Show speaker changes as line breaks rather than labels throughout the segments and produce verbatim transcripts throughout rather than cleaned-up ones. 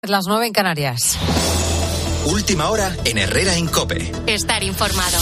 Las nueve en Canarias.
Última hora en Herrera en COPE.
Estar informado.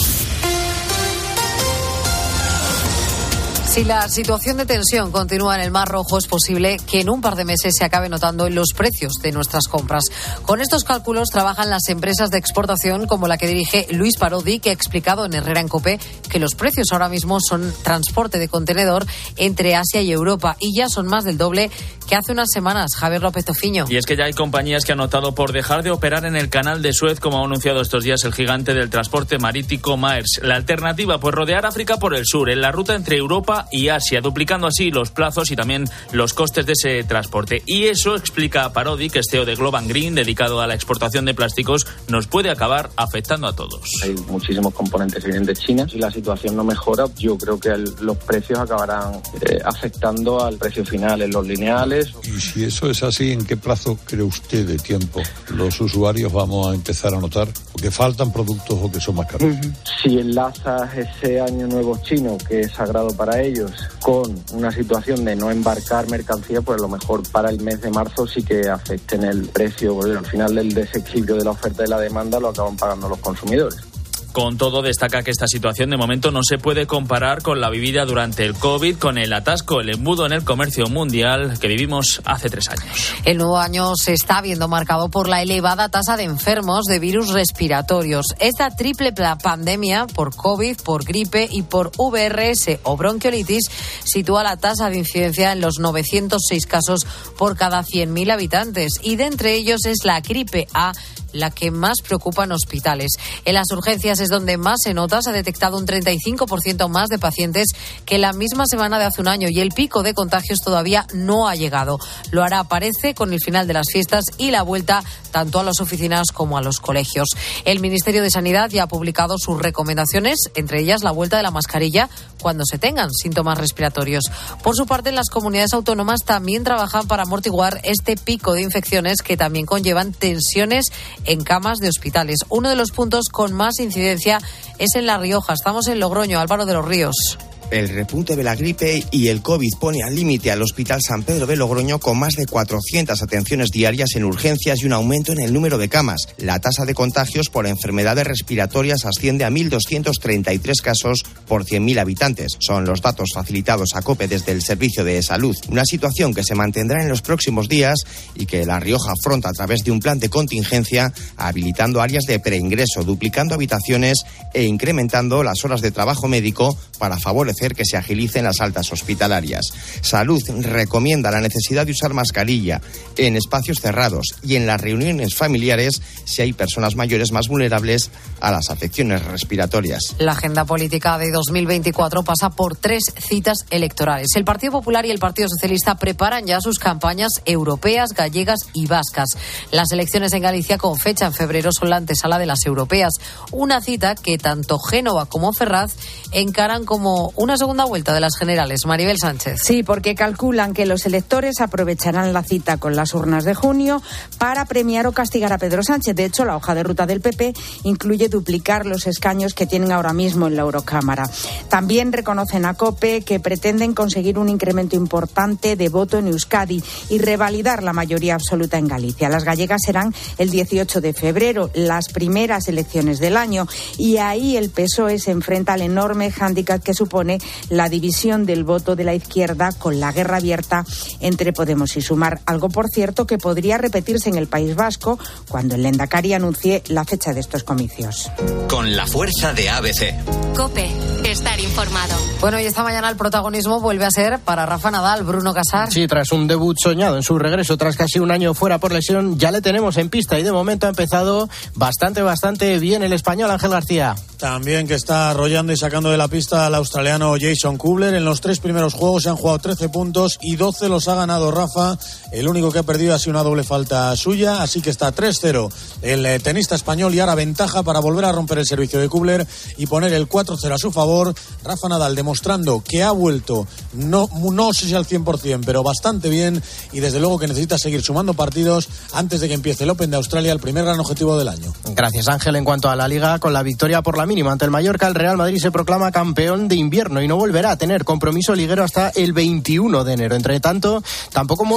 Si la situación de tensión continúa en el Mar Rojo, es posible que en un par de meses se acabe notando en los precios de nuestras compras. Con estos cálculos trabajan las empresas de exportación como la que dirige Luis Parodi, que ha explicado en Herrera en COPE que los precios ahora mismo son transporte de contenedor entre Asia y Europa y ya son más del doble que hace unas semanas. Javier López Tofiño.
Y es que ya hay compañías que han optado por dejar de operar en el canal de Suez, como ha anunciado estos días el gigante del transporte marítimo Maersk. La alternativa, pues rodear África por el sur, en la ruta entre Europa y Asia, duplicando así los plazos y también los costes de ese transporte. Y eso, explica Parodi, que es C E O de Global Green, dedicado a la exportación de plásticos, nos puede acabar afectando a todos.
Hay muchísimos componentes que vienen de China. Si la situación no mejora, yo creo que el, los precios acabarán eh, afectando al precio final en los lineales.
Y si eso es así, ¿en qué plazo cree usted de tiempo los usuarios vamos a empezar a notar que faltan productos o que son más caros?
Si enlazas ese año nuevo chino, que es sagrado para ellos, con una situación de no embarcar mercancía, pues a lo mejor para el mes de marzo sí que afecten el precio, porque al final del desequilibrio de la oferta y la demanda lo acaban pagando los consumidores.
Con todo, destaca que esta situación de momento no se puede comparar con la vivida durante el COVID, con el atasco, el embudo en el comercio mundial que vivimos hace tres años.
El nuevo año se está viendo marcado por la elevada tasa de enfermos de virus respiratorios. Esta triple pandemia por COVID, por gripe y por V R S o bronquiolitis sitúa la tasa de incidencia en los novecientos seis casos por cada cien mil habitantes y de entre ellos es la gripe A la que más preocupa en hospitales. En las urgencias es donde más se nota, se ha detectado un treinta y cinco por ciento más de pacientes que la misma semana de hace un año y el pico de contagios todavía no ha llegado. Lo hará, parece, con el final de las fiestas y la vuelta tanto a las oficinas como a los colegios. El Ministerio de Sanidad ya ha publicado sus recomendaciones, entre ellas la vuelta de la mascarilla cuando se tengan síntomas respiratorios. Por su parte, en las comunidades autónomas también trabajan para amortiguar este pico de infecciones que también conllevan tensiones en camas de hospitales. Uno de los puntos con más incidencia es en La Rioja. Estamos en Logroño. Álvaro de los Ríos.
El repunte de la gripe y el COVID pone al límite al Hospital San Pedro de Logroño con más de cuatrocientas atenciones diarias en urgencias y un aumento en el número de camas. La tasa de contagios por enfermedades respiratorias asciende a mil doscientos treinta y tres casos por cien mil habitantes. Son los datos facilitados a COPE desde el Servicio de Salud. Una situación que se mantendrá en los próximos días y que La Rioja afronta a través de un plan de contingencia, habilitando áreas de preingreso, duplicando habitaciones e incrementando las horas de trabajo médico para favorecer que se agilicen las altas hospitalarias. Salud recomienda la necesidad de usar mascarilla en espacios cerrados y en las reuniones familiares si hay personas mayores más vulnerables a las afecciones respiratorias.
La agenda política de dos mil veinticuatro pasa por tres citas electorales. El Partido Popular y el Partido Socialista preparan ya sus campañas europeas, gallegas y vascas. Las elecciones en Galicia con fecha en febrero son la antesala de las europeas. Una cita que tanto Génova como Ferraz encaran como una segunda vuelta de las generales. Maribel Sánchez.
Sí, porque calculan que los electores aprovecharán la cita con las urnas de junio para premiar o castigar a Pedro Sánchez. De hecho, la hoja de ruta del P P incluye duplicar los escaños que tienen ahora mismo en la Eurocámara. También reconocen a COPE que pretenden conseguir un incremento importante de voto en Euskadi y revalidar la mayoría absoluta en Galicia. Las gallegas serán el dieciocho de febrero, las primeras elecciones del año, y ahí el P S O E se enfrenta al enorme hándicap que supone la división del voto de la izquierda con la guerra abierta entre Podemos y Sumar. Algo, por cierto, que podría repetirse en el País Vasco cuando el Lehendakari anuncie la fecha de estos comicios.
Con la fuerza de A B C.
COPE. Estar informado.
Bueno, y esta mañana el protagonismo vuelve a ser para Rafa Nadal. Bruno Casar.
Sí, tras un debut soñado en su regreso, tras casi un año fuera por lesión, ya le tenemos en pista y de momento ha empezado bastante, bastante bien el español. Ángel García.
También que está arrollando y sacando de la pista al australiano Jason Kubler. En los tres primeros juegos se han jugado trece puntos y doce los ha ganado Rafa. El único que ha perdido ha sido una doble falta suya, así que está tres cero el eh, tenista español y ahora ventaja para volver a romper el servicio de Kubler y poner el cuatro cero a su favor. Rafa Nadal demostrando que ha vuelto, no, no sé si al cien por ciento, pero bastante bien, y desde luego que necesita seguir sumando partidos antes de que empiece el Open de Australia, el primer gran objetivo del año.
Gracias, Ángel. En cuanto a la Liga, con la victoria por la mínima ante el Mallorca, el Real Madrid se proclama campeón de invierno y no volverá a tener compromiso liguero hasta el veintiuno de enero. Entre tanto, tampoco mueve ficha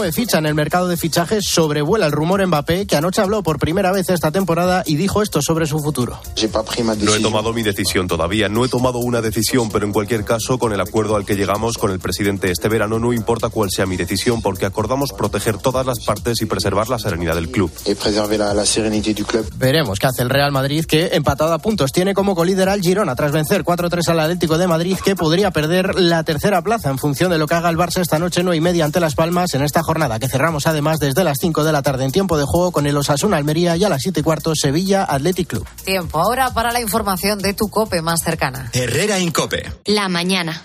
en el mercado de fichajes, sobrevuela el rumor Mbappé, que anoche habló por primera vez esta temporada y dijo esto sobre su futuro.
No he tomado mi decisión todavía, no he tomado una decisión, pero en cualquier caso, con el acuerdo al que llegamos con el presidente este verano, no importa cuál sea mi decisión, porque acordamos proteger todas las partes y preservar la serenidad del club.
Veremos qué hace el Real Madrid, que empatado a puntos tiene como colíder al Girona tras vencer cuatro tres al Atlético de Madrid, que podría perder la tercera plaza en función de lo que haga el Barça esta noche nueve y media ante Las Palmas, en esta jornada que cerramos además desde las cinco de la tarde en tiempo de juego con el Osasuna Almería y a las siete y cuarto Sevilla Athletic Club.
Tiempo ahora para la información de tu COPE más cercana.
Herrera Incope.
La mañana.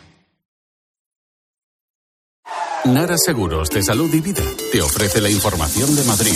Nara Seguros de Salud y Vida te ofrece la información de Madrid.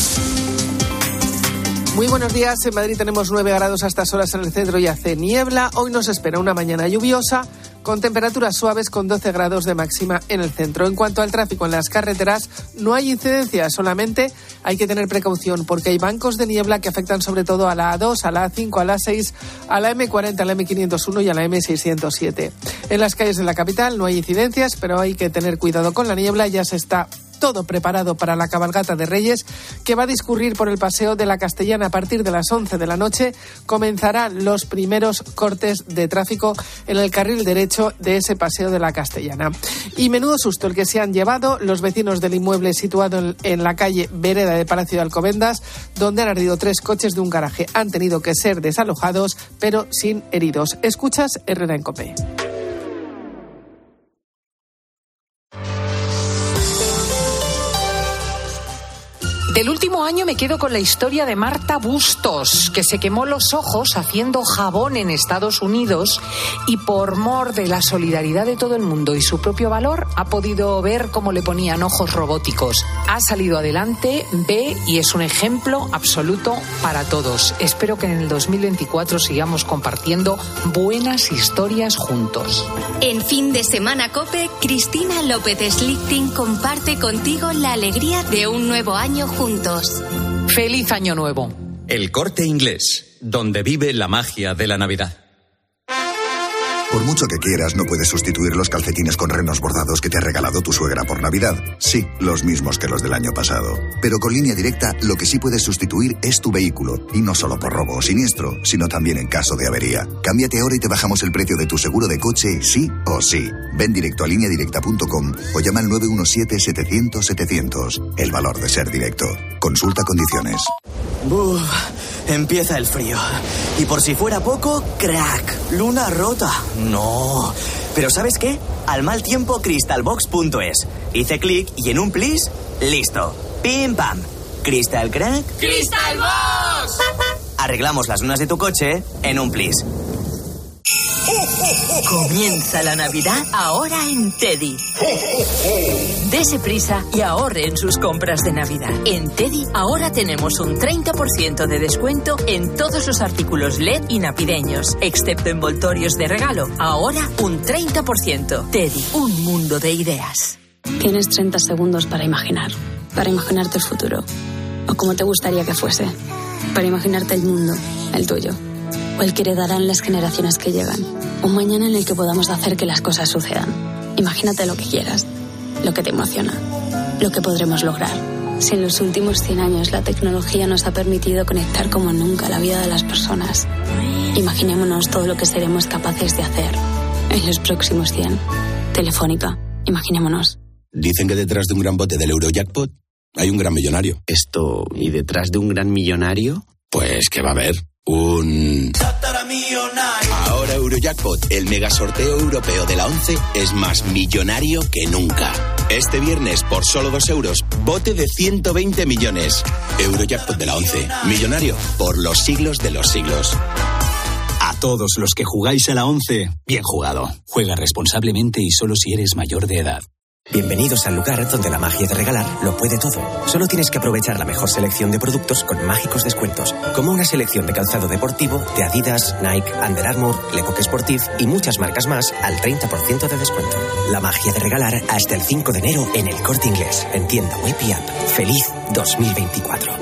Muy buenos días. En Madrid tenemos nueve grados a estas horas en el centro y hace niebla. Hoy nos espera una mañana lluviosa con temperaturas suaves con doce grados de máxima en el centro. En cuanto al tráfico en las carreteras, no hay incidencias, solamente hay que tener precaución porque hay bancos de niebla que afectan sobre todo a la A dos, a la A cinco, a la A seis, a la eme cuarenta, a la eme quinientos uno y a la eme seiscientos siete. En las calles de la capital no hay incidencias, pero hay que tener cuidado con la niebla. Ya se está todo preparado para la cabalgata de Reyes, que va a discurrir por el Paseo de la Castellana a partir de las once de la noche. Comenzarán los primeros cortes de tráfico en el carril derecho de ese Paseo de la Castellana. Y menudo susto el que se han llevado los vecinos del inmueble situado en, en la calle Vereda de Palacio de Alcobendas, donde han ardido tres coches de un garaje. Han tenido que ser desalojados, pero sin heridos. Escuchas Herrera en COPE.
Del último año me quedo con la historia de Marta Bustos, que se quemó los ojos haciendo jabón en Estados Unidos y por mor de la solidaridad de todo el mundo y su propio valor ha podido ver cómo le ponían ojos robóticos. Ha salido adelante, ve y es un ejemplo absoluto para todos. Espero que en el dos mil veinticuatro sigamos compartiendo buenas historias juntos.
En fin de semana COPE, Cristina López Slichting comparte contigo la alegría de un nuevo año juntos.
¡Feliz Año Nuevo!
El Corte Inglés, donde vive la magia de la Navidad.
Por mucho que quieras, no puedes sustituir los calcetines con renos bordados que te ha regalado tu suegra por Navidad. Sí, los mismos que los del año pasado. Pero con Línea Directa, lo que sí puedes sustituir es tu vehículo. Y no solo por robo o siniestro, sino también en caso de avería. Cámbiate ahora y te bajamos el precio de tu seguro de coche, sí o sí. Ven directo a línea directa punto com o llama al nueve uno siete, setecientos, setecientos. El valor de ser directo. Consulta condiciones.
Uf, empieza el frío. Y por si fuera poco, crack, luna rota. No. Pero ¿sabes qué? Al mal tiempo, crystalbox punto es. Hice clic y en un plis, listo. Pim pam. ¿Crystal crack?
¡Crystalbox!
Arreglamos las lunas de tu coche en un plis.
Comienza la Navidad ahora en Teddy. Dese prisa y ahorre en sus compras de Navidad. En Teddy ahora tenemos un treinta por ciento de descuento en todos los artículos L E D y navideños, excepto envoltorios de regalo. Ahora un treinta por ciento. Teddy, un mundo de ideas.
Tienes treinta segundos para imaginar, para imaginarte el futuro, o como te gustaría que fuese, para imaginarte el mundo, el tuyo, o el que heredarán las generaciones que llegan. Un mañana en el que podamos hacer que las cosas sucedan. Imagínate lo que quieras, lo que te emociona, lo que podremos lograr. Si en los últimos cien años la tecnología nos ha permitido conectar como nunca la vida de las personas, imaginémonos todo lo que seremos capaces de hacer en los próximos cien. Telefónica, imaginémonos.
Dicen que detrás de un gran bote del Eurojackpot hay un gran millonario.
Esto, ¿y detrás de un gran millonario?
Pues que va a haber un... Ahora Eurojackpot, el mega sorteo europeo de la once, es más millonario que nunca. Este viernes, por solo dos euros, bote de ciento veinte millones. Eurojackpot de la once, millonario por los siglos de los siglos.
A todos los que jugáis a la once, bien jugado. Juega responsablemente y solo si eres mayor de edad.
Bienvenidos al lugar donde la magia de regalar lo puede todo. Solo tienes que aprovechar la mejor selección de productos con mágicos descuentos, como una selección de calzado deportivo de Adidas, Nike, Under Armour, Lecoq Sportif y muchas marcas más al treinta por ciento de descuento. La magia de regalar hasta el cinco de enero en El Corte Inglés, en tienda web y app. ¡Feliz dos mil veinticuatro!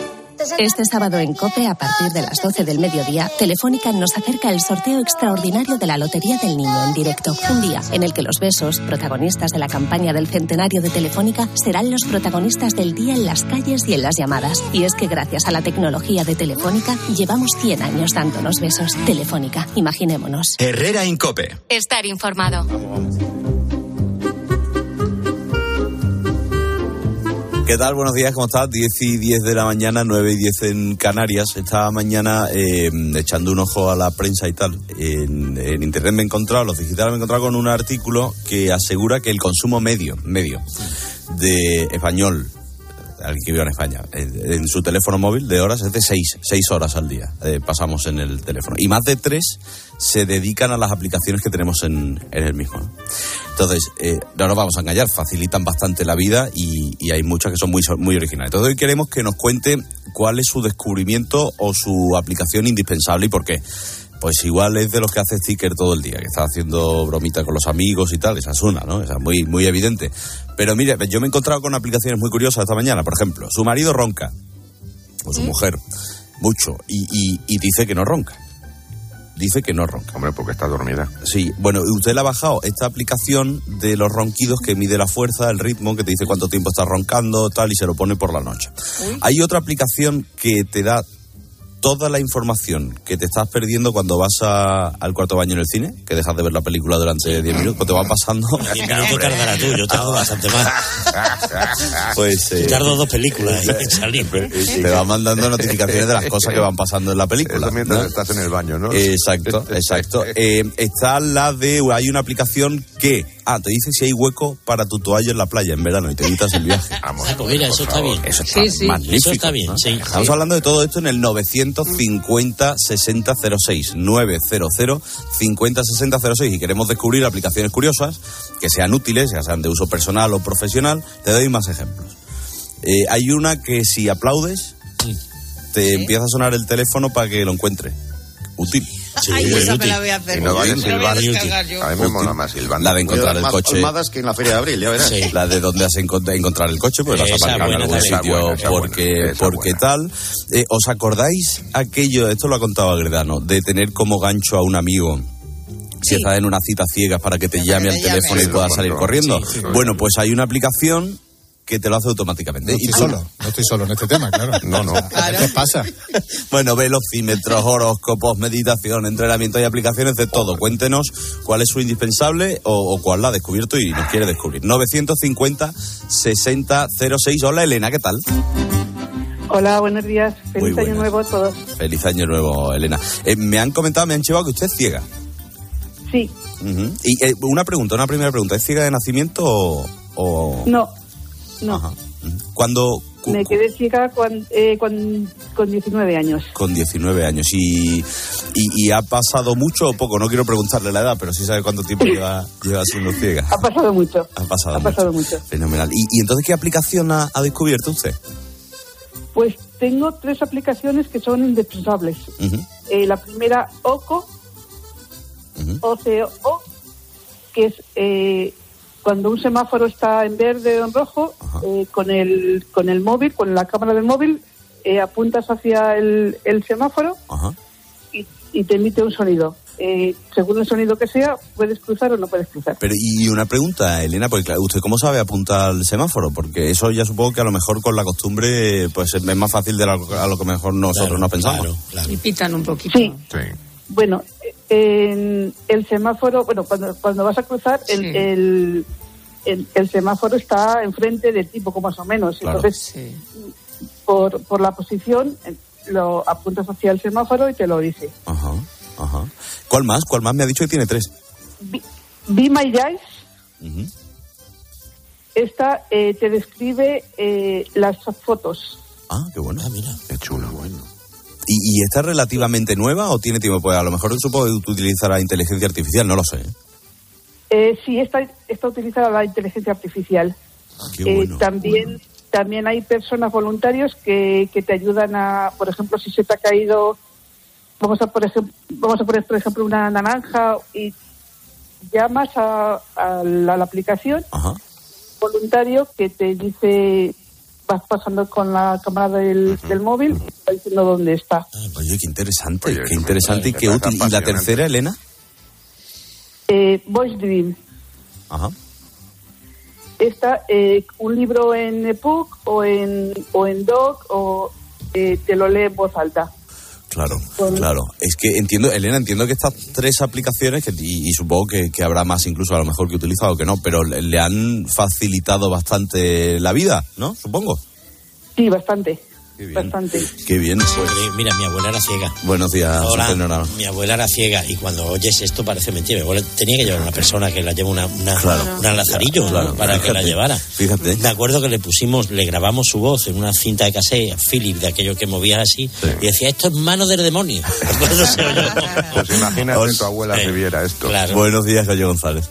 Este sábado en COPE, a partir de las doce del mediodía, Telefónica nos acerca el sorteo extraordinario de la Lotería del Niño en directo. Un día en el que los besos, protagonistas de la campaña del centenario de Telefónica, serán los protagonistas del día en las calles y en las llamadas. Y es que gracias a la tecnología de Telefónica, llevamos cien años dándonos besos. Telefónica, imaginémonos.
Herrera en COPE.
Estar informado.
¿Qué tal? Buenos días, ¿cómo estás? diez y diez de la mañana, nueve y diez en Canarias. Esta mañana, eh, echando un ojo a la prensa y tal, en, en internet me he encontrado, los digitales me he encontrado con un artículo que asegura que el consumo medio, medio, de español, alguien que vive en España, en, en su teléfono móvil de horas es de seis, seis horas al día, eh, pasamos en el teléfono. Y más de tres se dedican a las aplicaciones que tenemos en, en el mismo, ¿no? Entonces, eh, no nos vamos a engañar, facilitan bastante la vida y, y hay muchas que son muy, muy originales. Entonces hoy queremos que nos cuente cuál es su descubrimiento o su aplicación indispensable y por qué. Pues igual es de los que hace sticker todo el día, que está haciendo bromita con los amigos y tal, esa es una, ¿no? Esa es muy, muy evidente. Pero mire, yo me he encontrado con aplicaciones muy curiosas esta mañana. Por ejemplo, su marido ronca, o su ¿Sí? mujer, mucho, y, y, y dice que no ronca. Dice que no ronca.
Hombre, porque está dormida.
Sí, bueno, usted le ha bajado esta aplicación de los ronquidos que mide la fuerza, el ritmo, que te dice cuánto tiempo estás roncando, tal, y se lo pone por la noche. Uy. Hay otra aplicación que te da toda la información que te estás perdiendo cuando vas a, al cuarto baño en el cine, que dejas de ver la película durante diez minutos, pues te va pasando.
diez minutos tardará tú, yo tardo bastante más.
Pues eh,
tardo dos películas en salir.
Te va mandando notificaciones de las cosas que van pasando en la película.
Eso mientras
¿no?
estás en el baño, ¿no?
Exacto, exacto. Eh, está la de, hay una aplicación que, ah, te dice si hay hueco para tu toalla en la playa en verano y te evitas el viaje.
Vamos, ah, pues mira, eso está bien.
Eso está
sí, sí.
magnífico.
Eso está bien,
¿no?
sí.
Estamos
sí.
hablando de todo esto en el novecientos cincuenta sesenta cero seis, novecientos cincuenta sesenta cero seis, y queremos descubrir aplicaciones curiosas que sean útiles, ya sean de uso personal o profesional. Te doy más ejemplos. Eh, hay una que si aplaudes sí. te ¿Sí? empieza a sonar el teléfono para que lo encuentre. Útil.
Sí, Ay, esa me la voy a hacer.
Y no vale silbar.
A
mí me mola más silbar.
La de encontrar el
más
coche.
Colmadas que en la Feria de Abril, ya verás.
Sí. La de dónde has encont- encontrar el coche, pues vas a aparcar en algún sitio buena, porque, buena, porque tal. Eh, ¿Os acordáis aquello, esto lo ha contado Agredano, de tener como gancho a un amigo? Si sí. estás en una cita ciegas para que te llame al teléfono y puedas salir corriendo. Sí, sí, bueno, pues hay una aplicación que te lo hace automáticamente.
No estoy
y
solo, no estoy solo en este tema, claro.
No, no.
Claro. ¿Qué pasa?
Bueno, velocímetros, horóscopos, meditación, entrenamiento y aplicaciones de todo. Cuéntenos cuál es su indispensable o, o cuál la ha descubierto y nos quiere descubrir. novecientos cincuenta sesenta cero seis. Hola, Elena, ¿qué tal?
Hola, buenos días. Feliz año nuevo a todos.
Feliz año nuevo, Elena. Eh, me han comentado, me han chivado que usted es ciega.
Sí.
Uh-huh. Y eh, una pregunta, una primera pregunta. ¿Es ciega de nacimiento o...? o...
No. No.
Ajá. ¿Cuándo? Cu-
Me quedé ciega con, eh, con, con diecinueve años.
Con diecinueve años. ¿Y, y, y ha pasado mucho o poco? No quiero preguntarle la edad, pero sí sabe cuánto tiempo lleva, lleva siendo ciega.
Ha pasado mucho.
Ha pasado,
ha
mucho.
pasado mucho.
Fenomenal. ¿Y, y entonces qué aplicación ha, ha descubierto usted?
Pues tengo tres aplicaciones que son indispensables. Uh-huh. Eh, la primera, OCO, uh-huh. O C O, que es... Eh, cuando un semáforo está en verde o en rojo, eh, con el con el móvil, con la cámara del móvil, eh, apuntas hacia el, el semáforo y, y te emite un sonido. Eh, según el sonido que sea, puedes cruzar o no puedes cruzar.
Pero y una pregunta, Elena, porque claro, ¿usted cómo sabe apuntar al semáforo? Porque eso ya supongo que a lo mejor con la costumbre pues es más fácil de lo, a lo que mejor nosotros claro, no pensamos.
Claro, claro. Y pitan un poquito.
Sí. sí. Bueno, en el semáforo, bueno, cuando cuando vas a cruzar, el, sí. el, el, el semáforo está enfrente de ti, poco más o menos. Claro. Entonces, sí. por, por la posición, lo apuntas hacia el semáforo y te lo dice.
Ajá, ajá. ¿Cuál más? ¿Cuál más? Me ha dicho que tiene tres.
Be, Be My Eyes. Uh-huh. Esta eh, te describe eh, las fotos.
Ah, qué bueno.
Ah, mira.
Qué chulo, bueno.
¿Y, ¿Y está relativamente nueva o tiene tiempo? Pues a lo mejor supongo que utilizará inteligencia artificial, no lo sé.
Eh, sí, está, está utilizada la inteligencia artificial.
Ah, qué bueno,
eh, también,
bueno.
también hay personas voluntarios que, que te ayudan a, por ejemplo, si se te ha caído, vamos a por ejemplo, vamos a poner por ejemplo una naranja y llamas a, a, la, a la aplicación.
Ajá.
Voluntario que te dice vas pasando con la cámara del, uh-huh. del móvil y va diciendo dónde está.
Oye, qué interesante, Oye, qué interesante y qué útil. ¿Y la tercera, Elena?
Eh, Voice Dream.
Ajá.
Está eh, un libro en EPUB o en, o en doc o eh, te lo lee en voz alta.
Claro, bueno. claro. Es que entiendo, Elena, entiendo que estas tres aplicaciones, que, y, y supongo que, que habrá más incluso a lo mejor que utilizado que no, pero le, le han facilitado bastante la vida, ¿no? Supongo.
Sí, bastante.
Qué bien.
Bastante.
Qué bien. Pues.
Mira, mi abuela era ciega.
Buenos días,
Ahora, mi abuela era ciega y cuando oyes esto parece mentira. Mi abuela tenía que llevar una persona que la lleva una, una,
claro.
una lazarillo, claro, ¿no? Para fíjate, que la llevara.
Fíjate.
Me acuerdo que le pusimos, le grabamos su voz en una cinta de cassette, Philip, de aquello que movía así, sí. y decía, esto es mano del demonio.
Pues imagínate que tu abuela se viera esto.
Claro.
Buenos días, Gallo González.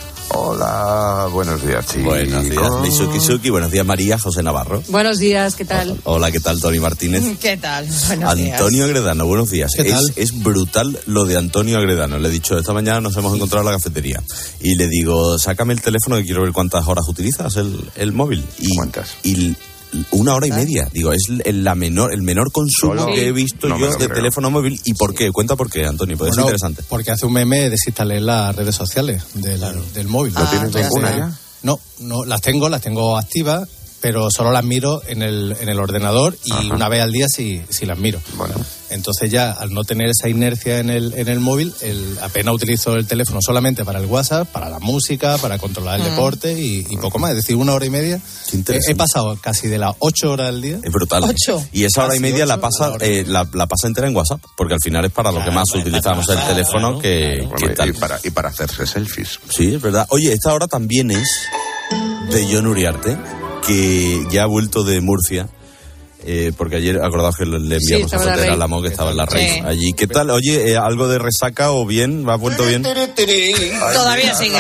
Hola, buenos días, chicos.
Buenos días, Misuki Suki. Buenos días, María José Navarro.
Buenos días, ¿qué tal?
Hola, ¿qué tal, Tony Martínez?
¿Qué tal? Buenos
Antonio
días.
Agredano, buenos días.
¿Qué tal?
Es, es brutal lo de Antonio Agredano. Le he dicho, esta mañana nos hemos encontrado en la cafetería. Y le digo, sácame el teléfono que quiero ver cuántas horas utilizas el, el móvil. Y,
¿Cuántas?
Y una hora y media. Digo, es el, la menor, el menor consumo
¿Solo?
que he visto
no
yo de
creo.
teléfono móvil. ¿Y por qué? Cuenta por qué, Antonio, porque
bueno,
es interesante.
Porque hace un meme desinstalé las redes sociales del, claro. del móvil.
¿No ah, tienes ninguna ya?
No, no, las tengo, las tengo activas, pero solo las miro en el, en el ordenador y Ajá. una vez al día sí, sí las miro.
Bueno.
Entonces ya, al no tener esa inercia en el, en el móvil, el, apenas utilizo el teléfono solamente para el WhatsApp, para la música, para controlar el mm. deporte y, y poco más. Es decir, una hora y media. He, he pasado casi de las ocho horas al día.
Es brutal.
¿Ocho?
Y esa hora
casi
y media
ocho,
la pasa
la,
eh, la, la pasa entera en WhatsApp, porque al final es para lo claro, que más para, utilizamos para, el teléfono claro, que,
claro.
que
Bueno,
tal.
Y para, y para hacerse selfies.
Sí, es verdad. Oye, esta hora también es de Jon Uriarte, que ya ha vuelto de Murcia. Eh, porque ayer, acordaos que le enviamos sí, a Fotera a Lamón, que estaba en la Rey sí. allí. ¿Qué tal? Oye, eh, ¿algo de resaca o bien? ¿Va a vuelto bien?
Todavía sigue.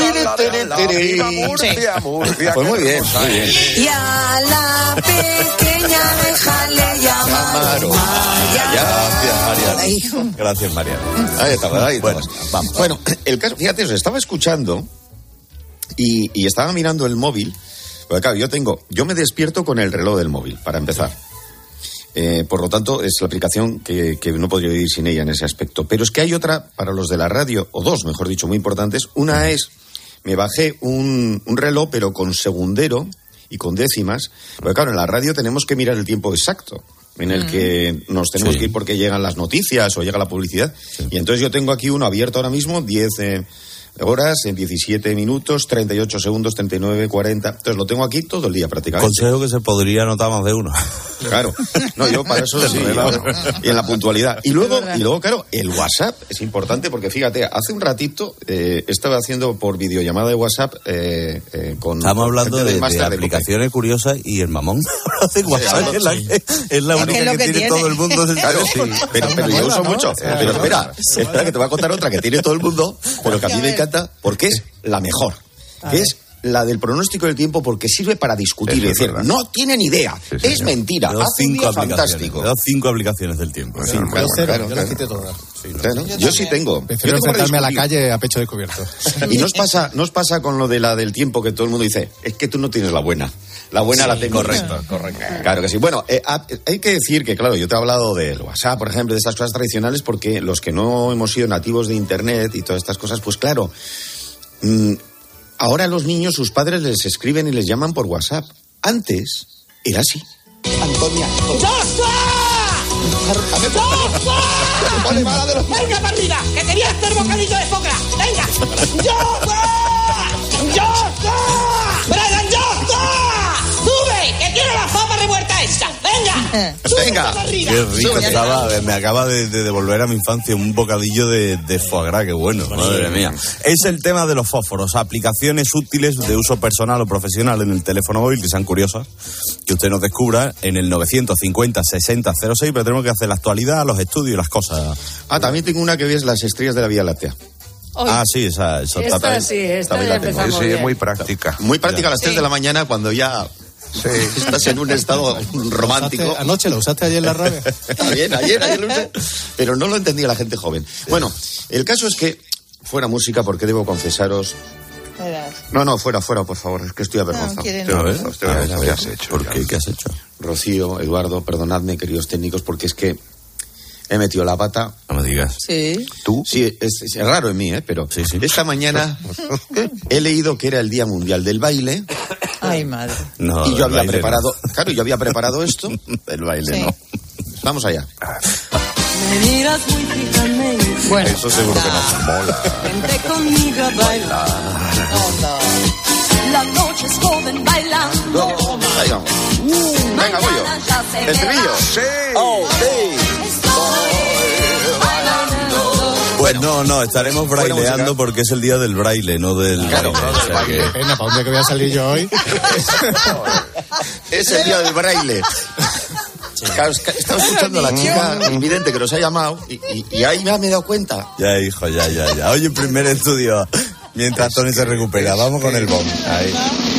Murcia, Murcia. Pues muy bien, muy bien.
Y a la pequeña déjale llamar.
Gracias, Mariana.
Gracias, Mariana.
Ahí está, ahí
bueno,
vamos. Bueno, el caso, fíjate, os estaba escuchando y, y estaba mirando el móvil. Porque claro, yo tengo, yo me despierto con el reloj del móvil, para empezar. Eh, por lo tanto, es la aplicación que, que no podría vivir sin ella en ese aspecto. Pero es que hay otra para los de la radio, o dos, mejor dicho, muy importantes. Una es, me bajé un, un reloj, pero con segundero y con décimas. Porque claro, en la radio tenemos que mirar el tiempo exacto en el que nos tenemos sí. que ir porque llegan las noticias o llega la publicidad. Sí. Y entonces yo tengo aquí uno abierto ahora mismo, diez... Eh, horas, en diecisiete minutos, treinta y ocho segundos, treinta y nueve, cuarenta. Entonces lo tengo aquí todo el día prácticamente.
Consejo que se podría anotar más de uno.
Claro. No, yo para eso sí. Claro. Y en la puntualidad. Y luego, y luego, claro, el WhatsApp es importante porque fíjate, hace un ratito eh, estaba haciendo por videollamada de WhatsApp eh, eh, con...
Estamos hablando de, de, de aplicaciones de curiosas y el mamón de WhatsApp sí, es la, sí. es la única es que, que tiene, tiene todo el mundo.
Claro, sí. Pero, pero yo uso mucho. Pero espera, espera que te voy a contar otra que tiene todo el mundo, pero que a mí me encanta porque es la mejor, que es la del pronóstico del tiempo, porque sirve para discutir, es decir, no tienen idea, sí, sí, es sí. mentira, hace un día fantástico.
Da cinco aplicaciones del tiempo.
Sí, claro, claro,
cero,
claro,
yo
claro.
las quité todas.
Sí, no. claro, yo, yo sí tengo.
Prefiero
yo tengo
enfrentarme a la calle a pecho descubierto.
Y nos pasa, nos pasa con lo de la del tiempo que todo el mundo dice, es que tú no tienes la buena. La buena sí, la tengo.
Correcto, correcto.
Claro que sí. Bueno, eh, hay que decir que, claro, yo te he hablado del WhatsApp, por ejemplo, de estas cosas tradicionales, porque los que no hemos sido nativos de Internet y todas estas cosas, pues claro... Mm, ahora los niños, sus padres les escriben y les llaman por WhatsApp. Antes era así. Antonia.
¡Venga para arriba! ¡Que te voy a hacer bocadillo de foca! ¡Venga! ¡Yosa! ¡Yosa! ¡Brian, Yosa! ¡Sube! ¡Que quiero la papa revuelta esa! ¡Venga!
¡Venga!
Qué rico. Me acaba, me acaba de, de devolver a mi infancia un bocadillo de, de foie gras, qué bueno, madre mía. Es el tema de los fósforos, aplicaciones útiles de uso personal o profesional en el teléfono móvil que sean curiosas, que usted nos descubra en el novecientos cincuenta sesenta cero seis, pero tenemos que hacer la actualidad, los estudios y las cosas.
Ah, también tengo una que ves las estrellas de la Vía Láctea.
Hoy.
Ah, sí, esa, esa
esta
también,
sí, esta
también
ya
la tengo.
empezamos
Sí,
bien.
es muy práctica. Muy práctica a las tres sí. de la mañana cuando ya... Sí. Estás en un estado romántico.
¿Lo usaste, anoche lo usaste ayer en la radio.
Está bien, ayer, ayer lo usé. Pero no lo entendía la gente joven. Bueno, el caso es que, fuera música, porque debo confesaros
Verás.
No, no, fuera, fuera, por favor. Es que estoy avergonzado.
No, quieren-
Estoy avergonzado, estoy
A ver,
avergonzado.
¿qué has hecho? ¿Por qué? ¿Qué has hecho?
Rocío, Eduardo, perdonadme, queridos técnicos, porque es que he metido la pata.
No me digas.
Sí.
¿Tú? Sí, es, es raro en mí, ¿eh? Pero
Sí, sí.
esta mañana he leído que era el Día Mundial del Baile
Ay, madre.
No,
y yo
del
había
baile
preparado... Claro, yo había preparado esto.
El baile,
Sí.
no.
Vamos allá.
Me miras muy fijamente. Bueno.
Eso seguro que no. Mola.
Vente conmigo a bailar. La noche es joven bailando.
Ahí vamos. Venga, voy yo. ¿El estribillo? Sí. Oh, sí.
Pues no, no, estaremos braileando porque es el día del braille, no del
Claro,
baile.
no,
O sea
del
que-
baile.
Pena, ¿para dónde que voy a salir yo hoy?
Es el día del braille. Claro, es que estaba escuchando a la chica invidente que nos ha llamado y, y- y ahí ya me he dado cuenta.
Ya, hijo, ya, ya, ya. Oye, primer estudio. Mientras Tony se recupera, vamos con el bomb. Ahí.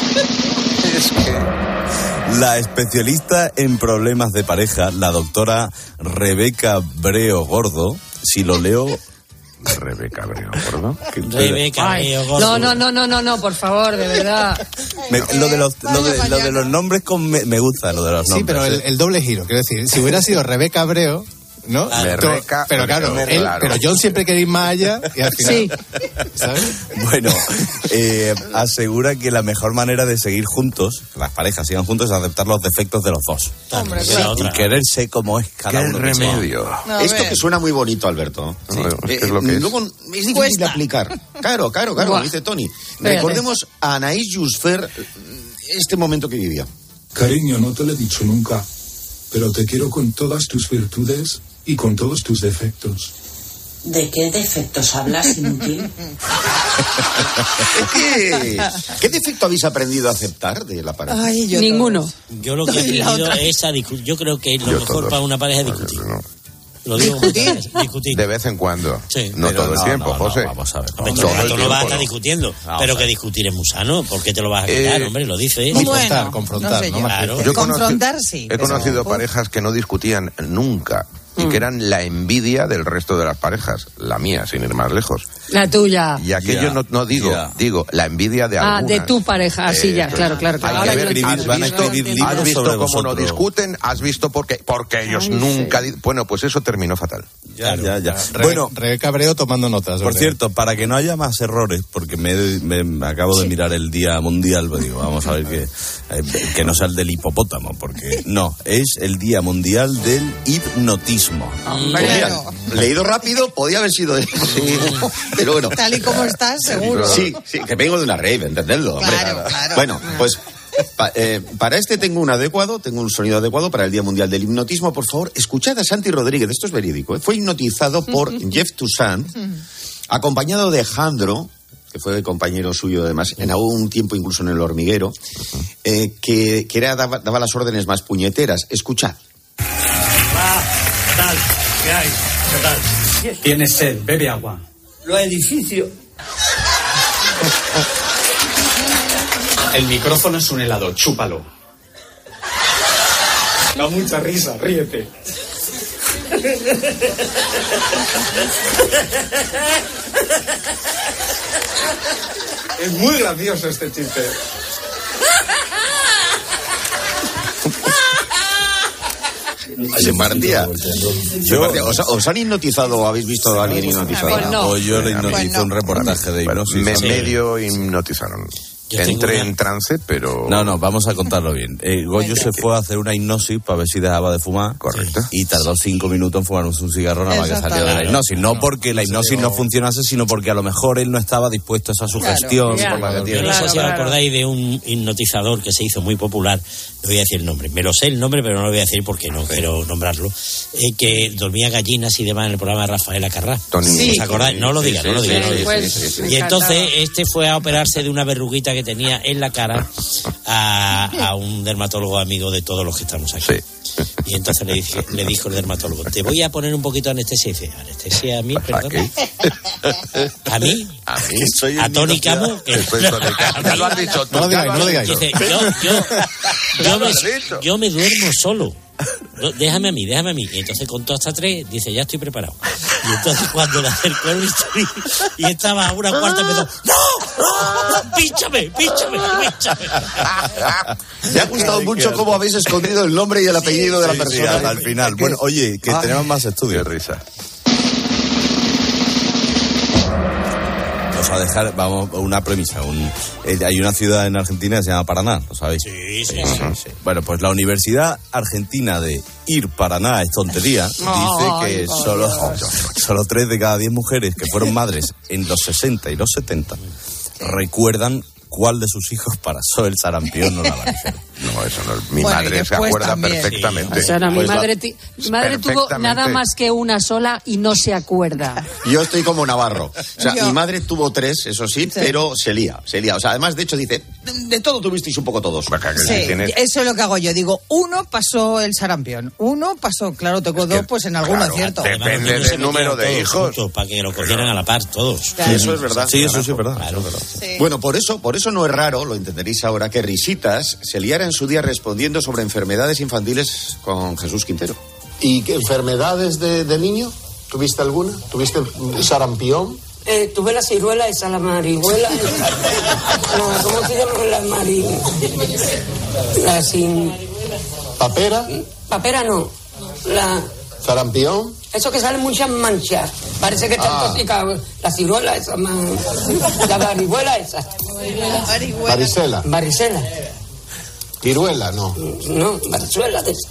La especialista en problemas de pareja, la doctora Rebeca Breo Gordo, si lo leo...
Rebeca Breo Gordo.
Rebeca Breo Gordo.
No, no, no, no, no, no, por favor, de verdad.
Me- lo, de los, lo, de, lo de los nombres con me, me gusta, lo de los
Sí,
nombres.
pero el,
¿eh?
el doble giro. Quiero decir, si hubiera sido Rebeca Abreu, ¿no?
Rebeca
Pero claro,
Abreu,
él-
claro.
pero John siempre quiere ir más allá y al final...
Sí.
¿Sabes?
Bueno, eh, asegura que la mejor manera de seguir juntos, que las parejas sigan juntos, es aceptar los defectos de los dos.
Hombre,
Y-
claro.
y quererse como es cada
¡Qué
uno. que sea.
remedio!
No, a
Esto
ver.
que suena muy bonito, Alberto.
Sí. No, es que es lo que es.
Luego es difícil
Cuesta.
de aplicar. Claro, claro, claro,
Buah.
dice Tony.
Espérate.
Recordemos a Anaïs Jusfer este momento que vivía.
Cariño, no te lo he dicho nunca, pero te quiero con todas tus virtudes y con todos tus defectos.
¿De qué defectos hablas, inútil?
¿Qué, ¿Qué defecto habéis aprendido a aceptar de la pareja?
Ay, yo
Ninguno.
Yo lo que he
Y la
aprendido
otra.
es a discutir. Yo creo que lo
Yo
mejor
todos.
para una pareja es discutir.
No.
Lo digo como
¿Discutir?
tal, discutir.
De vez en cuando.
Sí.
No
Pero
todo el
no,
tiempo,
no, no,
José.
vamos a ver.
Hombre,
Todo
todo
el
el rato no vas a
tiempo,
estar
no.
discutiendo,
Vamos
pero
a
que
ver.
discutir es muy sano, porque te lo vas a quitar,
Eh,
hombre, lo dice. ¿eh?
Confrontar,
Bueno,
confrontar,
no sé
¿no?
yo.
Claro.
Yo he conoci-
Confrontar, sí.
He conocido
Uf.
parejas que no discutían nunca y que eran la envidia del resto de las parejas. La mía, sin ir más lejos.
La tuya.
Y aquello
Ya,
no, no digo,
ya.
digo, la envidia de
Ah,
algunas.
de tu pareja. Ah, sí, ya,
Eso
claro,
es.
claro. claro.
Hay
Ahora
que
yo
ver,
lo
¿has
escribir- van a
visto-
escribir
¿Has
libros
visto
sobre
cómo no
vosotros?
discuten? ¿Has visto por qué? Porque ellos
Ay,
nunca...
sí.
di- Bueno, pues eso terminó fatal.
Ya, ya, ya.
Rebe-
Bueno,
Rebeca Abreu tomando notas.
por
hombre.
cierto, para que no haya más errores, porque me, me- me acabo de mirar el Día Mundial, pues digo, vamos a ver que, eh, que no sea el del hipopótamo, porque no, es el Día Mundial del Hipnotismo.
Pues mira, leído rápido, podía haber sido de... Sí, pero bueno.
Tal y como estás, seguro.
Sí, sí, que vengo de una rave, entendedlo. hombre.
Claro, claro.
Bueno, pues pa- eh, para este tengo un adecuado, tengo un sonido adecuado para el Día Mundial del Hipnotismo. Por favor, escuchad a Santi Rodríguez, esto es verídico. ¿eh? Fue hipnotizado por Jeff Toussaint, acompañado de Jandro, que fue compañero suyo además en algún tiempo incluso en El Hormiguero, eh, que, que era, daba, daba las órdenes más puñeteras. Escuchad.
¿Qué tal? ¿Qué hay? ¿Qué tal?
Tienes sed, bebe agua.
Los edificios.
El micrófono es un helado, chúpalo. Da mucha risa, ríete. Es muy gracioso este chiste.
Se partía. Se partía. ¿Os, os han hipnotizado o habéis visto a alguien hipnotizado?
Pues no.
O yo le
A mí-
hipnotizo un reportaje de
Bueno,
hipnosis.
me
Sí.
medio hipnotizaron.
Yo tengo
Entré
una-
en trance, pero...
No, no, vamos a contarlo bien. Eh, Goyo se fue a hacer una hipnosis para ver si dejaba de fumar.
Correcto.
Y tardó cinco minutos en fumarnos un cigarro nada más que salió de la hipnosis. No porque la hipnosis no funcionase, sino porque a lo mejor él no estaba dispuesto a esa sugestión.
Claro.
por la que
Yo
tiene.
no sé si os
claro.
acordáis de un hipnotizador que se hizo muy popular, no voy a decir el nombre, me lo sé el nombre, pero no lo voy a decir porque no quiero nombrarlo, eh, que dormía gallinas y demás en el programa de Rafael Acarrá.
Tony.
¿Os acordáis? No lo
Sí,
digas,
sí,
no lo
sí,
digas.
sí,
no lo
sí,
digas.
sí, sí,
Y
sí.
entonces este fue a operarse de una verruguita que tenía en la cara a, a un dermatólogo amigo de todos los que estamos aquí. Y entonces le, dije- le dijo el dermatólogo, te voy a poner un poquito de anestesia. Y dice, ¿anestesia a mí? Perdona. ¿A mí?
A mí.
Que soy el
¿A Tony
hipnotizado.
Camo? Que-
Soy Tony Camo. Ya lo has dicho tú.
No lo
ya
digáis,
has
no lo digáis.
dicho.
Dice, yo, yo,
Ya
yo,
lo
me,
has dicho.
yo me duermo solo. No, déjame a mí, déjame a mí. Y entonces contó hasta tres, dice, ya estoy preparado. Y entonces cuando le acercó el bisturí y estaba a una cuarta, empezó, ¡no! ¡No! ¡Pínchame, pínchame, pínchame!
Me ha gustado Ay, mucho cómo habéis escondido el nombre y el apellido sí, de la sí, persona.
Sí, al final. Bueno, oye, que Ay. tenemos más estudios.
Qué risa.
Vamos a dejar, vamos, una premisa. Un, eh, hay una ciudad en Argentina que se llama Paraná, ¿lo sabéis?
Sí, sí,
sí, sí. Bueno, pues la Universidad Argentina de Ir Paraná es tontería. Dice que solo, solo tres de cada diez mujeres que fueron madres en los sesenta y los setenta recuerdan cuál de sus hijos pasó el sarampión o la varicela.
No, eso no. Mi bueno, madre se acuerda también. perfectamente.
Sí. O sea, no,
pues
mi madre, ti, mi madre tuvo nada más que una sola y no se acuerda.
Yo estoy como Navarro. O sea, Yo. mi madre tuvo tres, eso sí, sí, pero se lía, se lía. O sea, además, de hecho, dice, de, de todo tuvisteis un poco todos.
Sí, eso es lo que hago yo. Digo, uno pasó el sarampión, uno pasó, claro, tengo dos, pues en alguno
claro,
es cierto.
Depende del número de hijos.
Juntos, para que lo cogieran a la par todos.
Claro. Sí, eso es verdad.
Sí, eso sí es verdad.
Claro. Sí. Bueno, por eso, por eso no es raro, lo entenderéis ahora, que Risitas se liara en su día respondiendo sobre enfermedades infantiles con Jesús Quintero.
¿Y qué enfermedades de, de niño? ¿Tuviste alguna? ¿Tuviste sarampión?
Eh, tuve la ciruela esa, la marihuela esa. No, ¿cómo se llama la mari? La sin...
¿Papera?
Papera no. La...
¿Sarampión?
Eso que salen muchas manchas. Parece que está ah. intoxicado. La ciruela esa, man... la marihuela esa.
Varicela.
Varicela.
Viruela, no.
No, varicela. De...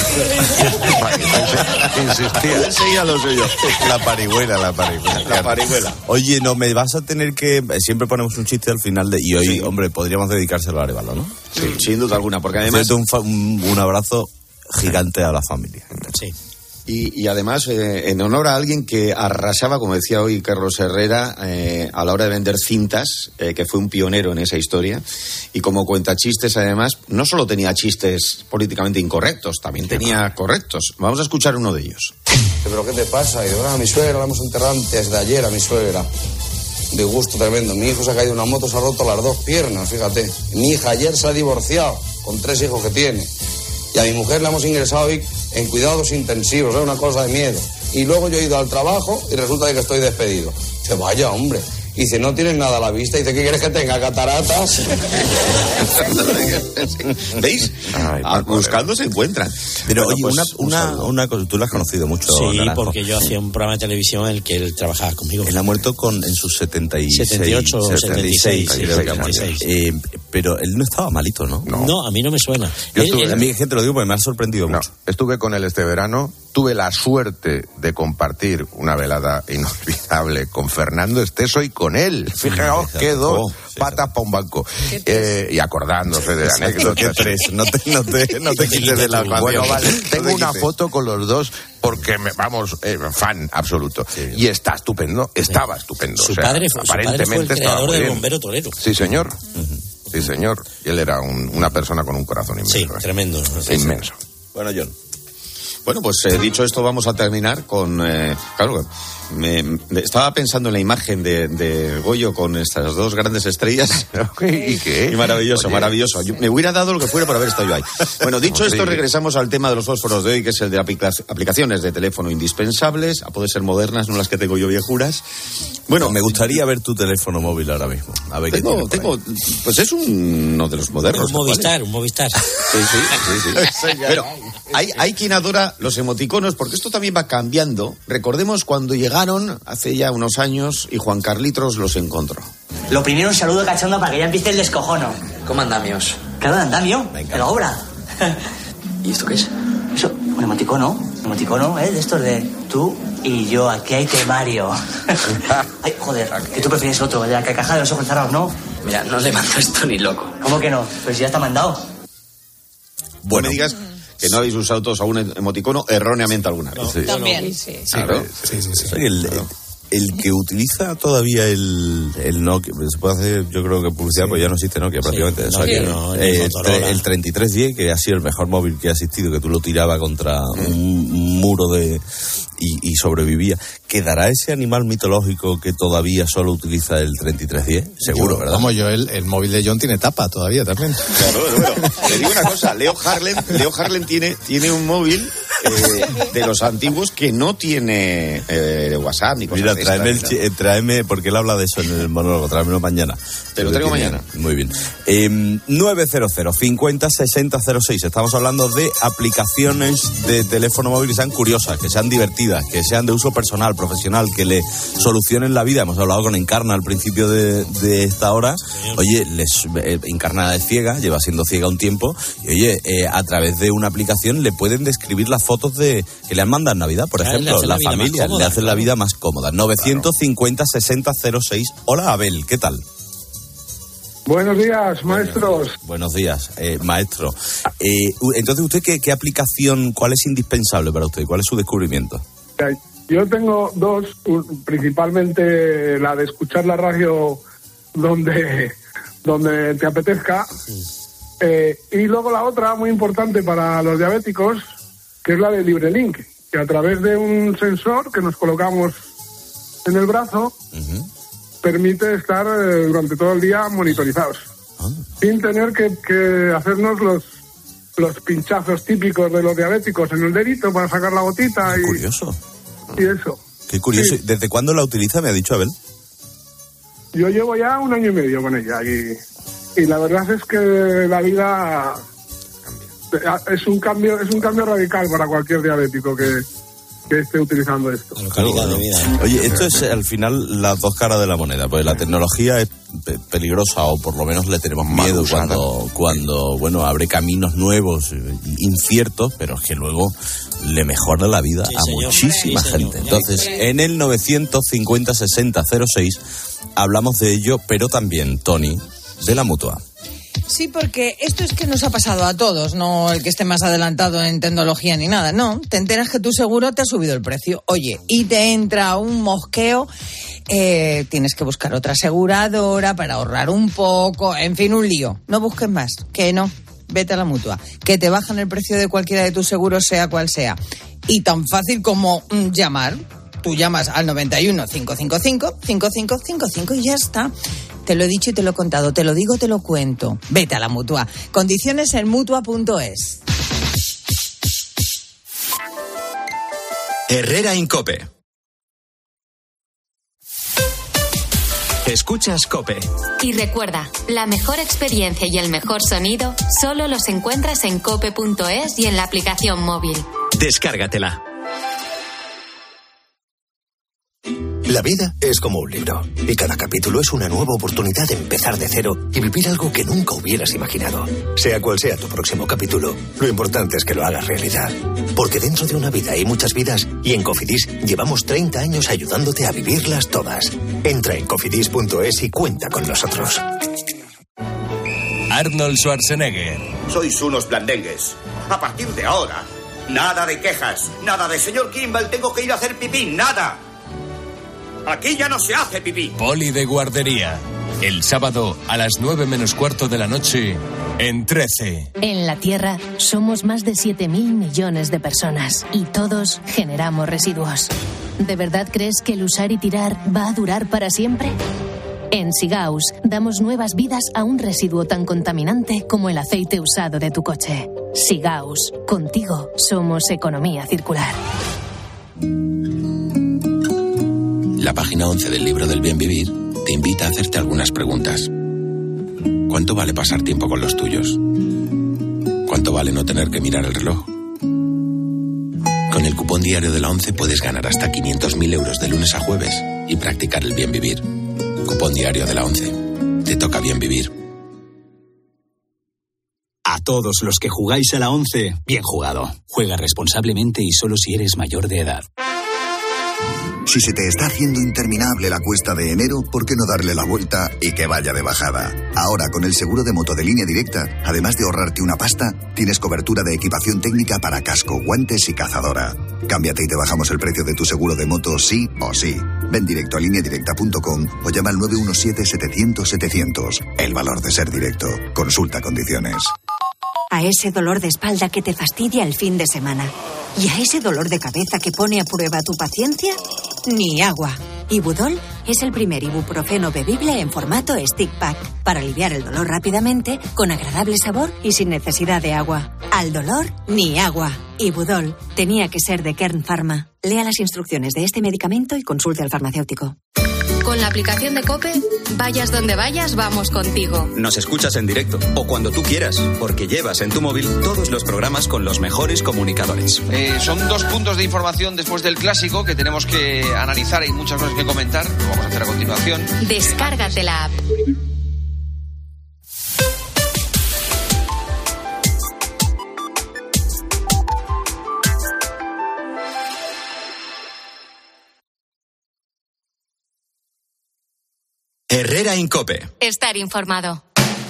Insistía.
Él seguía lo suyo.
La parihuela, la parihuela.
La parihuela.
Oye, no, me vas a tener que... Siempre ponemos un chiste al final de... Y hoy, sí. hombre, podríamos dedicárselo a Arevalo, ¿no?
Sí, sin duda alguna, porque además...
Un, un, un abrazo gigante a la familia.
Sí. Y, y además, eh, en honor a alguien que arrasaba, como decía hoy Carlos Herrera, eh, a la hora de vender cintas, eh, que fue un pionero en esa historia, y como cuenta chistes, además, no solo tenía chistes políticamente incorrectos, también tenía correctos. Vamos a escuchar uno de ellos.
¿Pero qué te pasa? Y bueno, a mi suegra la hemos enterrado antes de ayer, a mi suegra. De gusto tremendo. Mi hijo se ha caído de una moto, se ha roto las dos piernas, fíjate. Mi hija ayer se ha divorciado, con tres hijos que tiene. Y a mi mujer la hemos ingresado hoy en cuidados intensivos, es una cosa de miedo. Y luego yo he ido al trabajo y resulta que estoy despedido. Dice, vaya, hombre. Y dice, no tienes nada a la vista. Y dice, ¿qué quieres que tenga? ¿Cataratas?
¿Veis? Ay, ah, buscando se encuentran.
Pero
bueno,
oye,
pues,
una, una, una cosa, tú la has conocido mucho.
Sí,
Naranjo.
Porque yo hacía un programa de televisión en el que él trabajaba conmigo.
Él ha muerto con, en sus setenta y seis,
setenta y ocho, setenta y seis,
setenta y seis, setenta y seis. Eh, pero él no estaba malito, ¿no?
No, no a mí no me suena.
Yo
él,
estuve,
él...
A mí, gente, lo digo porque me ha sorprendido
no,
mucho.
Estuve con él este verano, tuve la suerte de compartir una velada inolvidable con Fernando Esteso y con él. Fijaos qué dos patas para un banco. Eh, y acordándose de anécdotas.
¿Qué tres? No te, no te, no te quites de la radio.
Bueno, vale, tengo una foto con los dos porque, me, vamos, eh, fan absoluto. Sí. Y está estupendo, estaba estupendo.
Su,
o sea,
padre, fue, su padre fue el creador del bombero torero.
Sí, señor. Uh-huh. Sí, señor. Y él era un, una persona con un corazón inmenso.
Sí,
¿eh?
tremendo. Sí,
inmenso.
Sí. Bueno, John. Bueno, pues eh, dicho esto, vamos a terminar con... Eh, claro, me, me estaba pensando en la imagen de, de Goyo con estas dos grandes estrellas.
¿Y qué?
Y maravilloso, Oye. maravilloso. Yo, me hubiera dado lo que fuera por haber estado yo ahí. Bueno, dicho esto, regresamos al tema de los fósforos de hoy, que es el de aplica- aplicaciones de teléfono indispensables, a poder ser modernas, no las que tengo yo viejuras. Bueno,
me gustaría ver tu teléfono móvil ahora mismo. A ver
tengo,
qué
tengo, pues es un, uno de los modernos.
Un Movistar, un Movistar.
Sí, sí, sí, sí. Pero hay, hay quien adora los emoticonos, porque esto también va cambiando. Recordemos cuando llegaron hace ya unos años y Juan Carlitos los encontró.
Lo primero, un saludo cachondo para que ya empiece el descojono.
¿Cómo andamios?
Claro, andamio, de la obra.
¿Y esto qué es?
Eso, un emoticono, un emoticono, ¿eh? De estos de tú y yo, aquí hay temario. Ay, joder, que tú prefieres otro, de la carcajada de los ojos cerrados, ¿no?
Mira, no le mando esto ni loco.
¿Cómo que no? Pues ya está mandado.
Bueno, no me digas que no habéis usado todos a un emoticono erróneamente alguna vez.
No,
sí.
También, sí.
Claro.
Sí, sí, sí. sí. El, claro. el que utiliza todavía el, el Nokia, se puede hacer, yo creo que publicidad, sí. Pues ya no existe Nokia, sí. prácticamente. O sea,
Nokia,
que,
no,
eh, el, el treinta y tres diez, que ha sido el mejor móvil que ha existido, que tú lo tirabas contra mm. un muro de y, y sobrevivía. ¿Quedará ese animal mitológico que todavía solo utiliza el treinta y tres diez? Seguro,
yo,
¿verdad?
Vamos, yo, el, el móvil de John tiene tapa todavía también.
Claro, bueno, le digo una cosa, Leo Harlem, Leo Harlem tiene, tiene un móvil eh, de los antiguos que no tiene eh, WhatsApp ni cosas
Mira,
de
tráeme,
estas,
el, eh, tráeme, porque él habla de eso en el monólogo, tráemelo mañana.
Te lo traigo mañana.
Muy bien. Eh, nueve cero cero, cincuenta, sesenta, cero seis. Estamos hablando de aplicaciones de teléfono móvil que sean curiosas, que sean divertidas, que sean de uso personal, profesional, que le solucionen la vida. Hemos hablado con Encarna al principio de, de esta hora. Oye, les, eh, Encarna es ciega, lleva siendo ciega un tiempo, y oye, eh, a través de una aplicación le pueden describir las fotos de que le han mandado en Navidad, por
Claro,
ejemplo,
le
la,
hacen la vida
familia,
más cómoda,
le hacen la
claro.
vida más cómoda. novecientos cincuenta, sesenta, cero seis. Hola, Abel, ¿qué tal?
Buenos días, maestros.
Buenos días, eh, maestro. Eh, entonces, ¿usted qué, qué aplicación, cuál es indispensable para usted? ¿Cuál es su descubrimiento?
Yo tengo dos, un- principalmente la de escuchar la radio donde, donde te apetezca, eh, y luego la otra, muy importante para los diabéticos, que es la de LibreLink, que a través de un sensor que nos colocamos en el brazo, permite estar eh, durante todo el día monitorizados, sin tener que, que hacernos los los pinchazos típicos de los diabéticos en el dedito para sacar la gotita y,
Curioso.
y eso.
Qué curioso.
Sí.
¿Desde cuándo la utiliza, me ha dicho Abel?
Yo llevo ya un año y medio con ella y, y la verdad es que la vida es un cambio es un cambio radical para cualquier diabético que, que esté utilizando esto.
Calidad de vida.
Oye, esto es al final las dos caras de la moneda, pues la tecnología es pe- peligrosa, o por lo menos le tenemos miedo cuando, cuando bueno, abre caminos nuevos, eh, inciertos, pero es que luego le mejora la vida
Sí,
a
señor.
muchísima
Sí, señor.
gente. Entonces, en el novecientos cincuenta, sesenta, cero seis hablamos de ello, pero también, Tony, de la Mutua.
Sí, porque esto es que nos ha pasado a todos, no el que esté más adelantado en tecnología ni nada, no. Te enteras que tu seguro te ha subido el precio, oye, y te entra un mosqueo, eh, tienes que buscar otra aseguradora para ahorrar un poco, en fin, un lío. No busques más, que no, vete a la Mutua, que te bajan el precio de cualquiera de tus seguros, sea cual sea. Y tan fácil como mm, llamar. Tú llamas al noventa y uno, cinco cinco cinco, cinco cinco cinco cinco y ya está. Te lo he dicho y te lo he contado, te lo digo, te lo cuento. Vete a la Mutua. Condiciones en mutua punto es.
Herrera Incope. Escuchas Cope.
Y recuerda, la mejor experiencia y el mejor sonido solo los encuentras en cope punto es y en la aplicación móvil.
Descárgatela.
La vida es como un libro, y cada capítulo es una nueva oportunidad de empezar de cero y vivir algo que nunca hubieras imaginado. Sea cual sea tu próximo capítulo, lo importante es que lo hagas realidad. Porque dentro de una vida hay muchas vidas, y en Cofidis llevamos treinta años ayudándote a vivirlas todas. Entra en cofidis punto es y cuenta con nosotros.
Arnold Schwarzenegger.
Sois unos blandengues. A partir de ahora, nada de quejas, nada de señor Kimball, tengo que ir a hacer pipí, nada. Aquí ya no se hace pipí.
Poli de guardería. El sábado a las nueve menos cuarto de la noche en trece.
En la Tierra somos más de siete mil millones de personas y todos generamos residuos. ¿De verdad crees que el usar y tirar va a durar para siempre? En Sigaus damos nuevas vidas a un residuo tan contaminante como el aceite usado de tu coche. Sigaus, contigo somos economía circular.
La página once del libro del bien vivir te invita a hacerte algunas preguntas. ¿Cuánto vale pasar tiempo con los tuyos? ¿Cuánto vale no tener que mirar el reloj? Con el cupón diario de la ONCE puedes ganar hasta quinientos mil euros de lunes a jueves y practicar el bien vivir. Cupón diario de la ONCE. Te toca bien vivir.
A todos los que jugáis a la ONCE, bien jugado. Juega responsablemente y solo si eres mayor de edad.
Si se te está haciendo interminable la cuesta de enero, ¿por qué no darle la vuelta y que vaya de bajada? Ahora, con el seguro de moto de Línea Directa, además de ahorrarte una pasta, tienes cobertura de equipación técnica para casco, guantes y cazadora. Cámbiate y te bajamos el precio de tu seguro de moto sí o sí. Ven directo a línea directa punto com o llama al nueve uno siete, setecientos, setecientos. El valor de ser directo. Consulta condiciones.
A ese dolor de espalda que te fastidia el fin de semana. Y a ese dolor de cabeza que pone a prueba tu paciencia, ni agua. Ibudol es el primer ibuprofeno bebible en formato stick pack para aliviar el dolor rápidamente, con agradable sabor y sin necesidad de agua. Al dolor, ni agua. Ibudol tenía que ser de Kern Pharma. Lea las instrucciones de este medicamento y consulte al farmacéutico.
Con la aplicación de COPE, vayas donde vayas, vamos contigo.
Nos escuchas en directo o cuando tú quieras, porque llevas en tu móvil todos los programas con los mejores comunicadores.
Eh, son dos puntos de información después del clásico que tenemos que analizar. Hay muchas cosas que comentar. Lo vamos a hacer a continuación.
Descárgate la app.
Herrera Incope.
Estar informado.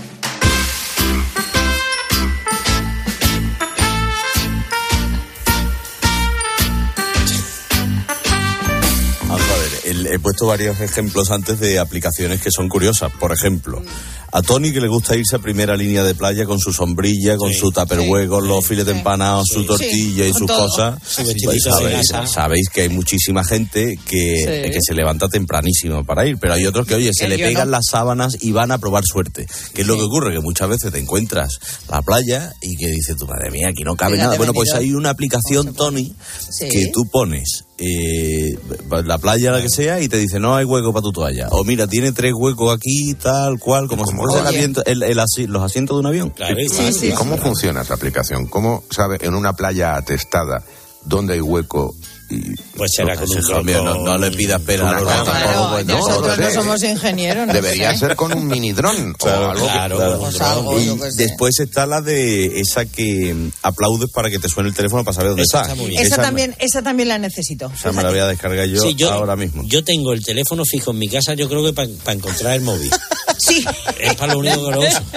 Vamos a ver, el, he puesto varios ejemplos antes de aplicaciones que son curiosas. Por ejemplo, a Tony, que le gusta irse a primera línea de playa con su sombrilla, con sí, su tupperware, sí, los filetes sí, empanados, sí, su tortilla sí, y sus todo. cosas. Sí, pues sabéis, sabéis que hay muchísima gente que, sí. que se levanta tempranísimo para ir, pero hay otros que, oye, se que le pegan no. las sábanas y van a probar suerte. ¿Qué es sí. lo que ocurre? Que muchas veces te encuentras la playa y que dices, tu madre mía, aquí no cabe sí, nada. Bueno, pues hay una aplicación, Tony, sí. que tú pones eh, la playa, la que sea, y te dice, no hay hueco para tu toalla. O mira, tiene tres huecos aquí, tal cual, como si fuese el asiento, el, el asi, los asientos de un avión.
Claro, sí, sí, ¿Y cómo sí. funciona esa aplicación? ¿Cómo sabe en una playa atestada dónde hay hueco? Y
pues será
no,
con un
troco, no, no le pidas pera a los
no, tampoco, pues, no, Nosotros no, no somos ingenieros. No
Debería
sé.
ser con un mini dron
claro,
o algo.
Claro, que, claro, claro. Algo, y después está la de esa que aplaudes para que te suene el teléfono para saber dónde
esa
está.
Está esa, esa, también, esa también la necesito.
Esa me la voy a descargar yo, sí, yo ahora mismo.
Yo tengo el teléfono fijo en mi casa, yo creo que para pa encontrar el móvil.
Sí.
Es para lo único que lo uso.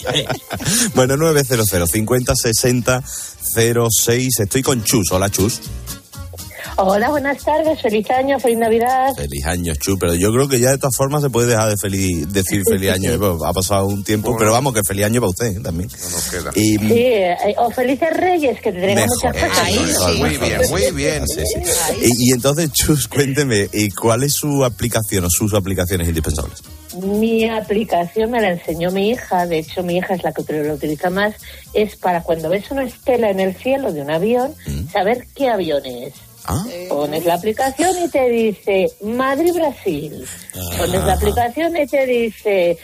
Bueno, nueve cero cero cincuenta sesenta cero seis. Estoy con Chus. Hola, Chus.
Hola, buenas tardes, feliz año, feliz Navidad.
Feliz año, Chu, pero yo creo que ya de todas formas se puede dejar de feliz, decir feliz año, ha pasado un tiempo, bueno, pero vamos, que feliz año para usted también.
No nos queda.
Y, sí, eh, o felices Reyes, que tendremos muchas cosas.
Ahí, sí. Muy bien, muy bien.
Sí, sí. Y, y entonces, Chus, cuénteme, ¿cuál es su aplicación o sus aplicaciones indispensables?
Mi aplicación me la enseñó mi hija, de hecho mi hija es la que lo utiliza más, es para cuando ves una estela en el cielo de un avión, ¿Mm? saber qué avión es. ¿Ah? Pones la aplicación y te dice Madrid-Brasil. Ah, Pones la aplicación y te dice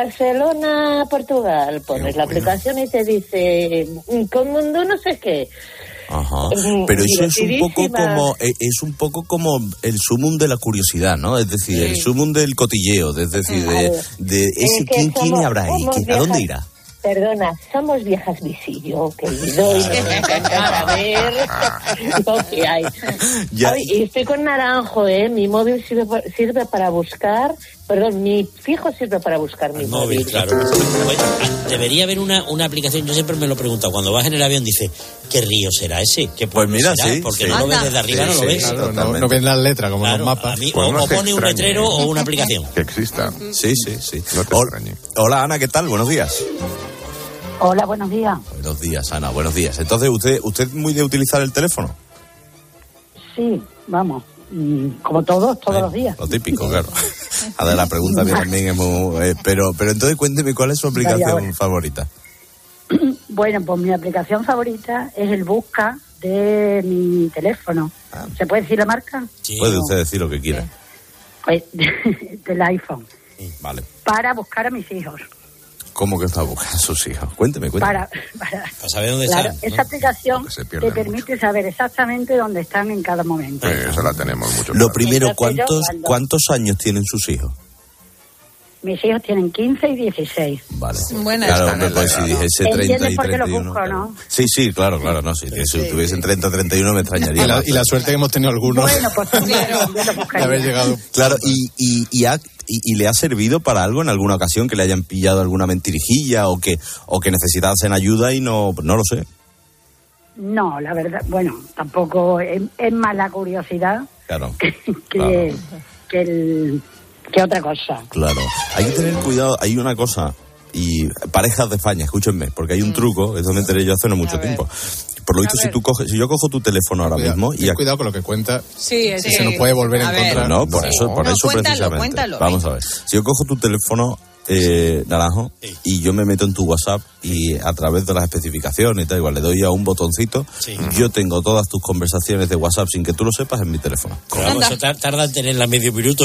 Barcelona-Portugal. Pones la aplicación y te dice Comundo no sé qué.
Ajá. Pero eso es un poco como es un poco como el sumum de la curiosidad, ¿no? Es decir, sí. el sumum del cotilleo, es decir, de, de ese quién quién habrá ahí, ¿a dónde irá?
Perdona, somos viejas visillo, querido, y me encanta saber lo que hay. Ay, y estoy con Naranjo, ¿eh? Mi móvil sirve, sirve para buscar, perdón, mi fijo sirve para buscar mi móvil. móvil.
Claro. Bueno, debería haber una, una aplicación, yo siempre me lo he preguntado, cuando vas en el avión dice, ¿qué río será ese? ¿Qué
pues mira,
será?
sí.
Porque
sí.
no lo ves desde arriba, sí, no lo ves.
Sí, claro, no, no ves las letras como claro, los mapas.
Mí, pues o, o pone un letrero o una aplicación.
Que exista.
Sí, sí, sí.
No te
hola, hola, Ana, ¿qué tal? Buenos días.
Hola, buenos días.
Buenos días, Ana, buenos días. Entonces, ¿usted usted es muy de utilizar el teléfono?
Sí, vamos, como todos, todos
eh,
los días.
Lo típico, claro. A ver, la pregunta mía también es muy... Eh, pero, pero entonces cuénteme, ¿cuál es su aplicación favorita?
Bueno, pues mi aplicación favorita es el Busca de mi teléfono. Ah. ¿Se puede decir la marca?
Sí. Puede usted decir lo que quiera.
Pues del iPhone.
Vale.
Para buscar a mis hijos.
¿Cómo que está buscando a sus hijos? Cuénteme, cuénteme.
Para, para,
para saber dónde
claro,
están. ¿no?
Esa aplicación te permite mucho. saber exactamente dónde están en cada momento.
Sí, eso la tenemos mucho.
Lo primero, ¿cuántos, cuando... ¿cuántos años tienen sus hijos?
Mis hijos tienen quince y dieciséis.
Vale.
Buenas.
Claro, me pues si dijese treinta y
por qué
treinta y uno.
Lo busco, ¿no?
Sí, sí, claro, claro, no, si, sí, si sí. tuviesen treinta, treinta y uno me extrañaría.
Y la, y la suerte que hemos tenido algunos.
Bueno, pues claro, yo lo buscaría.
De haber llegado.
Claro, y, y, y, ha, y, y le ha servido para algo en alguna ocasión que le hayan pillado alguna mentirijilla o que o que necesitasen ayuda y no, no lo sé.
No, la verdad, bueno, tampoco es, es más la curiosidad
claro,
que,
claro.
que el... ¿Qué otra cosa?
Claro, hay que tener cuidado, hay una cosa, y parejas de España, escúchenme, porque hay un truco, eso me enteré yo hace no mucho tiempo. por lo visto, si tú coges, si yo cojo tu teléfono ahora
cuidado,
mismo...
y
a...
cuidado con lo que cuenta,
sí,
que
sí.
se nos puede volver a, a encontrar.
No, por
no.
eso, por
no,
eso
cuéntalo,
precisamente.
Cuéntalo,
Vamos a ver. Si yo cojo tu teléfono... Eh, Naranjo, sí. y yo me meto en tu WhatsApp y a través de las especificaciones y tal, igual le doy a un botoncito, sí. yo tengo todas tus conversaciones de WhatsApp sin que tú lo sepas en mi teléfono.
Pero vamos, eso tarda en tenerla medio minuto.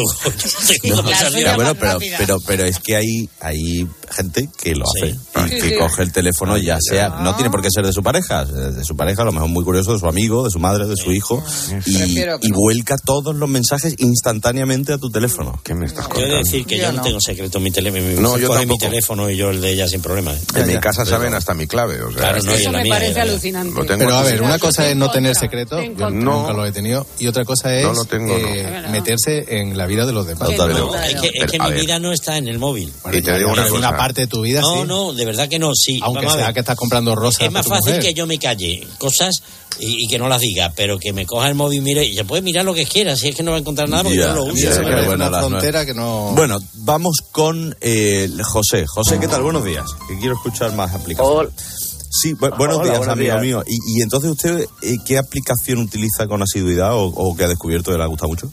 No, ya, bueno, pero, pero, pero es que hay, hay gente que lo hace, sí. y sí, que sí. coge el teléfono, ya sea, no tiene por qué ser de su pareja, de su pareja, a lo mejor muy curioso, de su amigo, de su madre, de su hijo, y, y vuelca todos los mensajes instantáneamente a tu teléfono.
¿Qué me estás contando?
Quiero decir que yo, yo no tengo secreto en mi teléfono.
No, yo
coge mi teléfono y yo el de ella sin problema. ¿eh?
En mi casa saben pero... hasta mi clave. O sea,
claro, no,
eso me
mía,
parece
ya,
alucinante.
ya.
Pero a ver, una cosa es no tener secreto, yo no. nunca lo he tenido, y otra cosa es
no lo tengo,
eh,
no.
meterse en la vida de los demás.
No, no, es que, es que mi vida no está en el móvil.
Bueno, y te digo una, una parte de tu vida,
no,
sí.
No, no, de verdad que no, sí.
Aunque sea que estás comprando rosas.
Es más fácil que yo me calle cosas y, y que no las diga, pero que me coja el móvil, mire, y se puede mirar lo que quiera, si es que no va a encontrar nada porque yeah, no lo usa.
Yeah, yeah, bueno, una frontera que no...
Bueno, vamos con eh, José. José, ¿qué tal? Buenos días. Que quiero escuchar más aplicaciones. Sí, bu buenos Hola, días, buenos amigo días. mío. ¿Y, y entonces usted eh, qué aplicación utiliza con asiduidad o, o que ha descubierto que le gusta mucho?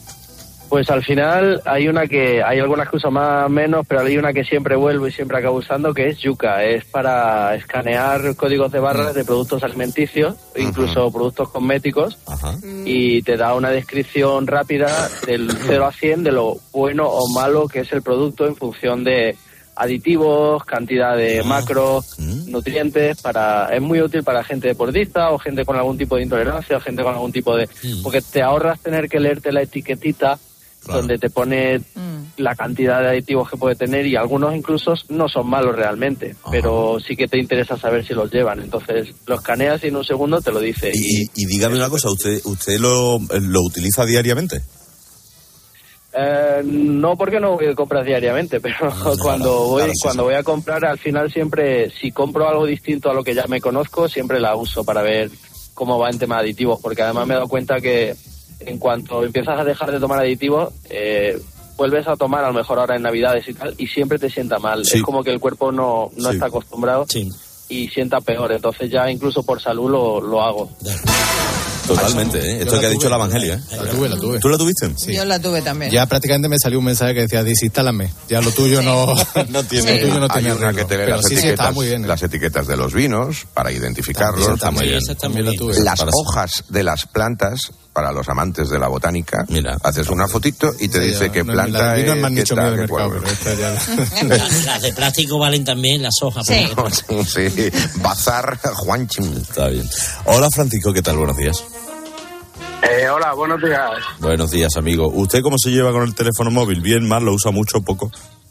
Pues al final hay una que, hay algunas que uso más o menos, pero hay una que siempre vuelvo y siempre acabo usando, que es Yuka. Es para escanear códigos de barras de productos alimenticios, uh-huh. incluso productos cosméticos, uh-huh. y te da una descripción rápida del cero a cien de lo bueno o malo que es el producto en función de aditivos, cantidad de uh-huh. macros, uh-huh. nutrientes. Para es muy útil para gente deportista o gente con algún tipo de intolerancia o gente con algún tipo de... Uh-huh. Porque te ahorras tener que leerte la etiquetita, claro. donde te pone mm. la cantidad de aditivos que puede tener, y algunos incluso no son malos realmente, Ajá. pero sí que te interesa saber si los llevan. Entonces lo escaneas y en un segundo te lo dice.
Y, y, y dígame una cosa, ¿usted usted lo, lo utiliza diariamente?
Eh, no, porque no voy a comprar diariamente, pero no, cuando no, voy claro, sí, cuando sí. voy a comprar, al final siempre, si compro algo distinto a lo que ya me conozco, siempre la uso para ver cómo va en tema de aditivos, porque además me he dado cuenta que en cuanto empiezas a dejar de tomar aditivos, eh, vuelves a tomar a lo mejor ahora en Navidades y tal, y siempre te sienta mal. Sí. Es como que el cuerpo no, no sí. está acostumbrado sí. y sienta peor. Entonces ya incluso por salud lo, lo hago.
Totalmente, ¿eh? Esto que ha dicho el Evangelio, ¿eh?
La tuve, la tuve.
¿Tú la tuviste?
Sí. Yo la tuve también.
Ya prácticamente me salió un mensaje que decía, desinstálame. Ya lo tuyo sí. no,
no tiene.
Lo tuyo no tiene
Hay una que te lee las,
sí,
etiquetas,
sí, muy bien, ¿eh?
las etiquetas de los vinos para identificarlos.
Está muy bien. También la tuve.
Las hojas de las plantas, para los amantes de la botánica, Mira, haces una fotito y te sí, dice qué no, planta es,
es
qué tal, qué
cual.
las, las de plástico valen también, las hojas.
Sí.
sí, sí. Bazar Juanchín.
Está bien. Hola, Francisco, ¿qué tal? Buenos días.
Eh, hola, buenos días.
Buenos días, amigo. ¿Usted cómo se lleva con el teléfono móvil? ¿Bien, mal? ¿Lo usa mucho o poco?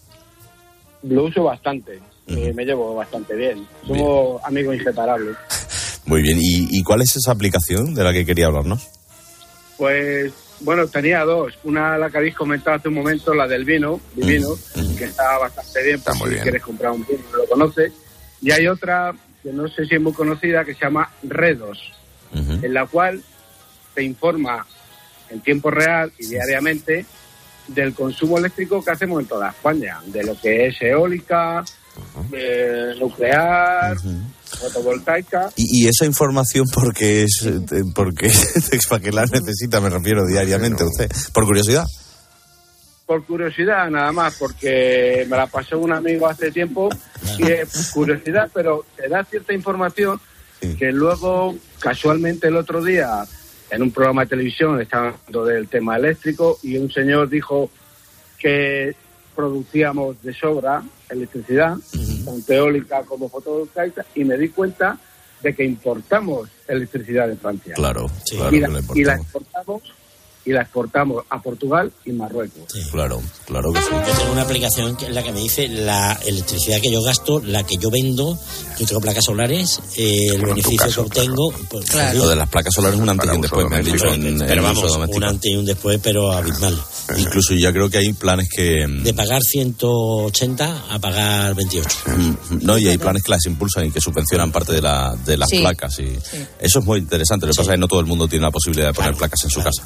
Lo uso bastante. Uh-huh. eh, me llevo bastante bien. Somos bien. amigos inseparables.
Muy bien. ¿Y, ¿Y cuál es esa aplicación de la que quería hablarnos?
Pues, bueno, tenía dos. Una, la que habéis comentado hace un momento, la del vino, divino, uh-huh. que está bastante bien. Está muy si bien. Quieres comprar un vino, lo conoces. Y hay otra, que no sé si es muy conocida, que se llama Redos, uh-huh. en la cual te informa en tiempo real y diariamente del consumo eléctrico que hacemos en toda España, de lo que es eólica, uh-huh. eh, nuclear, uh-huh. fotovoltaica.
¿Y, y esa información por qué es, porque para qué la necesita, me refiero diariamente usted? ¿Por curiosidad?
Por curiosidad nada más, porque me la pasó un amigo hace tiempo y es curiosidad, pero te da cierta información sí. que luego, casualmente el otro día, en un programa de televisión estaban hablando del tema eléctrico y un señor dijo que producíamos de sobra electricidad, uh-huh. tanto eólica como fotovoltaica, y me di cuenta de que importamos electricidad de Francia.
Claro, sí. claro
y, la,
que la
y la exportamos y la exportamos a Portugal y Marruecos.
Sí. Claro, claro que sí.
Yo tengo una aplicación que es la que me dice la electricidad que yo gasto, la que yo vendo. Yo tengo placas solares, eh, el beneficio caso, que obtengo.
Claro. Pues, claro. Lo de las placas solares es un antes y un después, me han dicho. En,
pero
en
vamos, un antes y un después, pero abismal.
Incluso ya creo que hay planes que...
De pagar ciento ochenta a pagar veintiocho.
No, y hay planes que las impulsan y que subvencionan parte de, la, de las sí. placas. Y sí. Eso es muy interesante. Lo que sí. pasa es que no todo el mundo tiene la posibilidad de poner claro, placas en su claro. casa. Ahí, ahí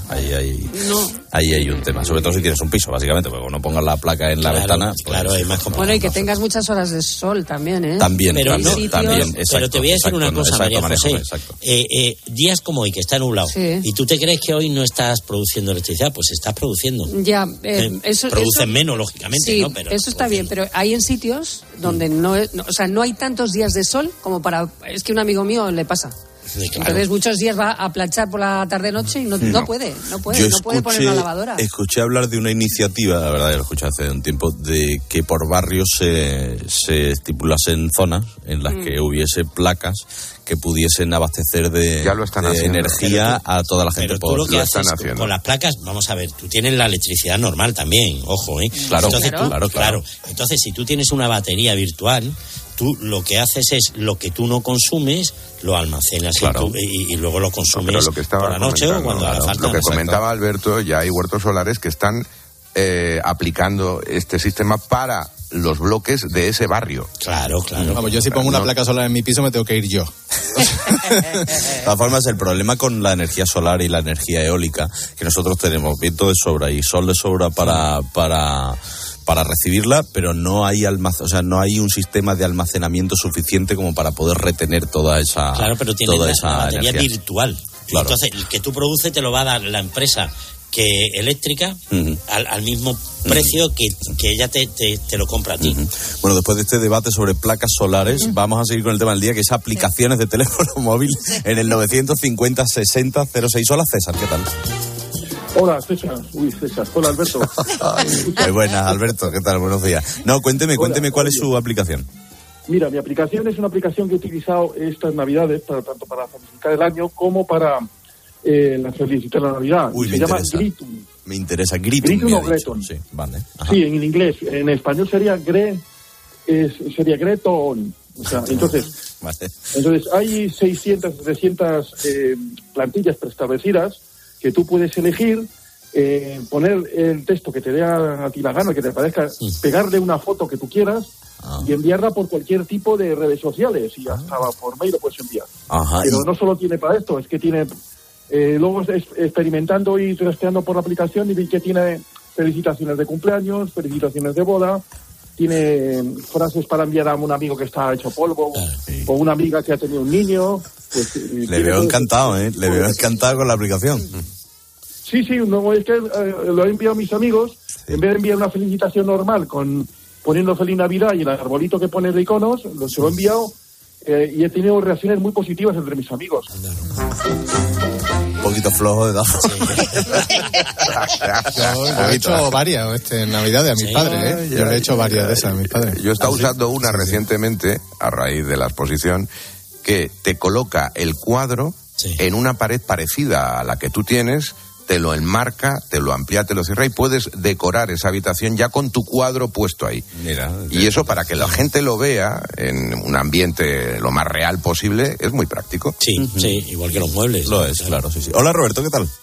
ahí,
no.
ahí hay un tema. Sobre todo si tienes un piso, básicamente, porque no pongas la placa en la
claro,
ventana. Pues,
claro, es más complicado.
Bueno, y que tengas muchas horas de sol también, ¿eh?
También,
pero
también,
no,
también.
Pero,
Exacto,
pero te voy a decir
exacto,
una cosa,
exacto,
María José.
Exacto.
Eh, eh, días como hoy, que está nublado,
sí.
y tú te crees que hoy no estás produciendo electricidad, pues estás produciendo.
Ya, eh,
eh,
eso...
Producen
eso,
menos, lógicamente,
sí,
¿no? Pero,
eso está bien, pero hay en sitios donde no, es, no... O sea, no hay tantos días de sol como para... Es que un amigo mío le pasa.
Sí, claro.
Entonces muchos días va a planchar por la tarde-noche y no, no. no puede, no puede,
Yo
no puede
escuché,
poner una lavadora.
Escuché hablar de una iniciativa, la verdad, ya lo escuché hace un tiempo, de que por barrios se, se estipulasen zonas en las mm. que hubiese placas que pudiesen abastecer de,
ya lo están
de
haciendo.
energía
tú,
a toda la gente.
Pero tú
por,
lo que
lo
haces
están
con,
haciendo.
con las placas, vamos a ver, tú tienes la electricidad normal también, ojo, ¿eh?
Claro,
entonces,
claro,
tú,
claro, claro.
Entonces, si tú tienes una batería virtual, tú lo que haces es lo que tú no consumes, lo almacenas
claro.
y, tú, y, y luego lo consumes
no, lo que estaba
por la noche o cuando haga falta.
Lo que
¿no?
comentaba Alberto, ya hay huertos solares que están eh, aplicando este sistema para los bloques de ese barrio.
Claro, claro.
Vamos, yo si pongo una
no.
placa solar en mi piso me tengo que ir yo.
De todas formas, el problema con la energía solar y la energía eólica, que nosotros tenemos viento de sobra y sol de sobra para... para para recibirla, pero no hay almac- o sea, no hay un sistema de almacenamiento suficiente como para poder retener toda esa
Claro, pero tiene
toda
la,
esa
la batería
energía.
virtual.
Claro.
Entonces, el que tú produces te lo va a dar la empresa que eléctrica uh-huh. al, al mismo uh-huh. precio que, que ella te, te, te lo compra a ti.
Uh-huh. Bueno, después de este debate sobre placas solares, uh-huh. vamos a seguir con el tema del día, que es aplicaciones de teléfono móvil en el novecientos cincuenta sesenta cero seis. Hola, César, ¿qué tal?
Hola, César. Uy, César. Hola, Alberto.
Muy buenas, Alberto. ¿Qué tal? Buenos días. No, cuénteme,
Hola,
cuénteme cuál
oye.
es su aplicación.
Mira, mi aplicación es una aplicación que he utilizado estas Navidades, para, tanto para felicitar el año como para eh, la felicitar la Navidad.
Uy,
Se
me
llama
interesa.
Gritum.
Me interesa. Gritum.
Gritum
me
o
ha dicho.
Greton.
Sí, vale. Ajá.
Sí, en inglés. En español sería Gre, es, sería Greton. O sea, entonces,
vale.
entonces hay seiscientas, setecientas eh, plantillas preestablecidas que tú puedes elegir. Eh, poner el texto que te dé a, a ti la gana, que te parezca, sí. pegarle una foto que tú quieras ah. y enviarla por cualquier tipo de redes sociales y hasta ah. por mail lo puedes enviar.
Ajá,
Pero
y...
no solo tiene para esto, es que tiene, eh, luego es, experimentando y trasteando por la aplicación y vi que tiene felicitaciones de cumpleaños, felicitaciones de boda, tiene frases para enviar a un amigo que está hecho polvo ah, sí. o una amiga que ha tenido un niño. Pues,
Le veo encantado, ¿eh? Le veo encantado con la aplicación.
Sí, sí, no, es que eh, lo he enviado a mis amigos, sí. en vez de enviar una felicitación normal con poniendo Feliz Navidad y el arbolito que pone de iconos, lo, se lo he enviado eh, y he tenido reacciones muy positivas entre mis amigos.
Un poquito flojo de edad. Sí.
yo, yo he hecho varias este, en Navidad a mis sí, padres, ¿eh? Yo he hecho varias de esas a mis padres.
Yo he estado usando una recientemente, a raíz de la exposición, que te coloca el cuadro sí. en una pared parecida a la que tú tienes, te lo enmarca, te lo amplía, te lo cierra y puedes decorar esa habitación ya con tu cuadro puesto ahí.
Mira,
y eso para que la gente lo vea en un ambiente lo más real posible es muy práctico.
Sí, uh-huh. sí, igual que los muebles.
Lo es, claro, sí, sí. Hola, Roberto, ¿qué tal?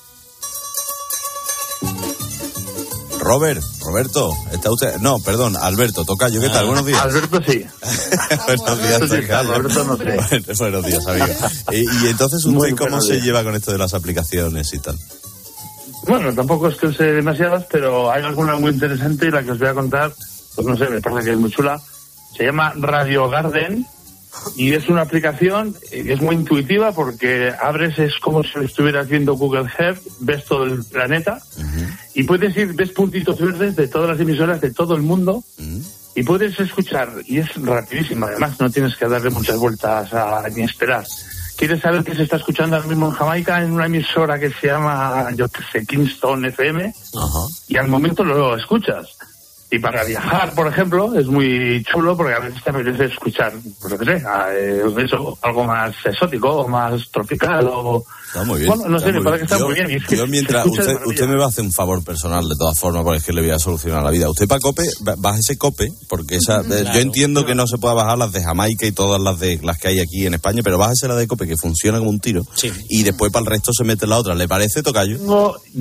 Robert, Roberto, ¿está usted? No, perdón, Alberto, tocayo, ¿qué tal? Buenos días.
Alberto sí.
Buenos días, tocayo.
Alberto no sé.
Bueno, buenos días, amigo. Y, y entonces, ¿usted Muy cómo se lleva con esto de las aplicaciones y tal?
Bueno, tampoco es que use demasiadas, pero hay alguna muy interesante y la que os voy a contar, pues no sé, me parece que es muy chula. Se llama Radio Garden y es una aplicación, es muy intuitiva porque abres, es como si estuvieras viendo Google Earth, ves todo el planeta uh-huh. y puedes ir, ves puntitos verdes de todas las emisoras de todo el mundo uh-huh. y puedes escuchar, y es rapidísima, además no tienes que darle muchas vueltas a, ni esperar. ¿Quieres saber qué se está escuchando ahora mismo en Jamaica en una emisora que se llama, yo qué sé, Kingston F M?
Uh-huh.
Y al momento lo escuchas. Y para viajar, por ejemplo, es muy chulo porque a veces te apetece escuchar, pues lo que sé, eh, eso, algo más exótico o más tropical o...
Está muy bien.
Bueno, no sé, me parece que está
yo,
muy bien. Y es que
yo mientras, usted, usted me va a hacer un favor personal de todas formas, porque es que le voy a solucionar la vida. Usted para Cope, bájese Cope, porque esa, claro, yo entiendo claro. que no se pueda bajar las de Jamaica y todas las de las que hay aquí en España, pero bájese la de Cope, que funciona como un tiro,
sí.
y después para el resto se mete la otra. ¿Le parece, tocayo?
No, yo...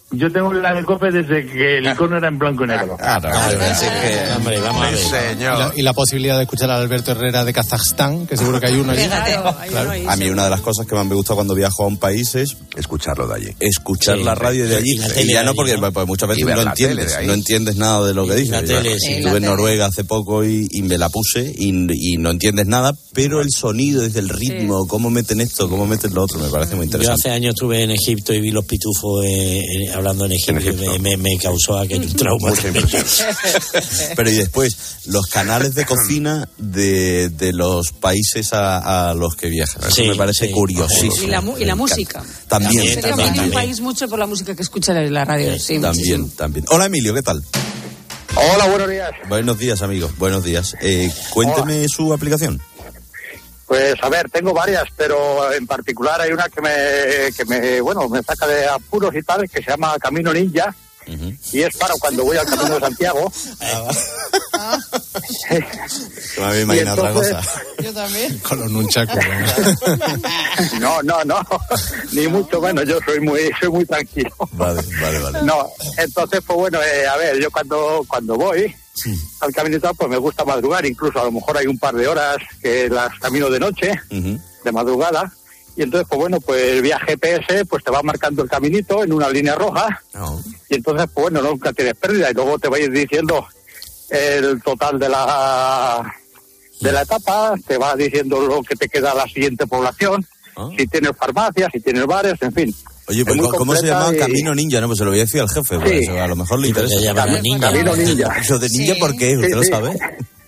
Yo tengo la de COPE desde que el icono era en blanco y negro.
Ah, no, así que, hombre, vamos a ver.
Señor. Y, la, y la posibilidad de escuchar a Alberto Herrera de Kazajstán, que seguro que hay uno allí.
Claro,
claro.
A mí una de las cosas que más me gusta cuando viajo a un país es
escucharlo de allí.
Escuchar
sí,
la radio de allí.
Y,
y ya no porque ¿no? Pues muchas veces no entiendes, no entiendes nada de lo que dices.
Sí,
estuve en Noruega hace poco y, y me la puse y, y no entiendes nada, pero el sonido, desde el ritmo, sí. cómo meten esto, cómo meten lo otro, me parece muy interesante.
Yo hace años estuve en Egipto y vi los pitufos eh, eh, hablando en Egipto. En Egipto. Me, me, me causó aquel trauma.
Pero y después, los canales de cocina de, de los países a, a los que viajas. Eso sí, me parece sí. curiosísimo.
Y la, y la música.
También.
También, también, también. Un país mucho por la música que escucha en la radio. Sí,
sí, también, muchísimo. también. Hola, Emilio, ¿qué tal?
Hola, buenos días.
Buenos días, amigo. Buenos días. Eh, cuénteme Hola. su aplicación.
Pues a ver, tengo varias, pero en particular hay una que me, que me, bueno, me saca de apuros y tal, que se llama Camino Ninja, uh-huh. y es para cuando voy al Camino de Santiago.
Ah. No me imagino otra cosa.
Yo también.
Con los nunchakus.
No, no, no, ni mucho menos. Yo soy muy, soy muy tranquilo.
Vale, vale, vale.
No, entonces, pues bueno, eh, a ver, yo cuando, cuando voy. Sí. Al camino y tal, pues me gusta madrugar, incluso a lo mejor hay un par de horas que las camino de noche, uh-huh. de madrugada, y entonces, pues bueno, pues vía G P S, pues te va marcando el caminito en una línea roja, oh. y entonces, pues bueno, nunca tienes pérdida, y luego te va a ir diciendo el total de la de la etapa, te va diciendo lo que te queda a la siguiente población, oh. si tienes farmacias, si tienes bares, en fin.
Oye, pues ¿cómo se llama? Y... Camino Ninja, ¿no? Pues se lo voy a decir al jefe, pues, sí. a lo mejor le interesa.
Camino Ninja. Camino Ninja.
¿Lo de Ninja sí. por qué? ¿Usted sí, lo
sí.
sabe?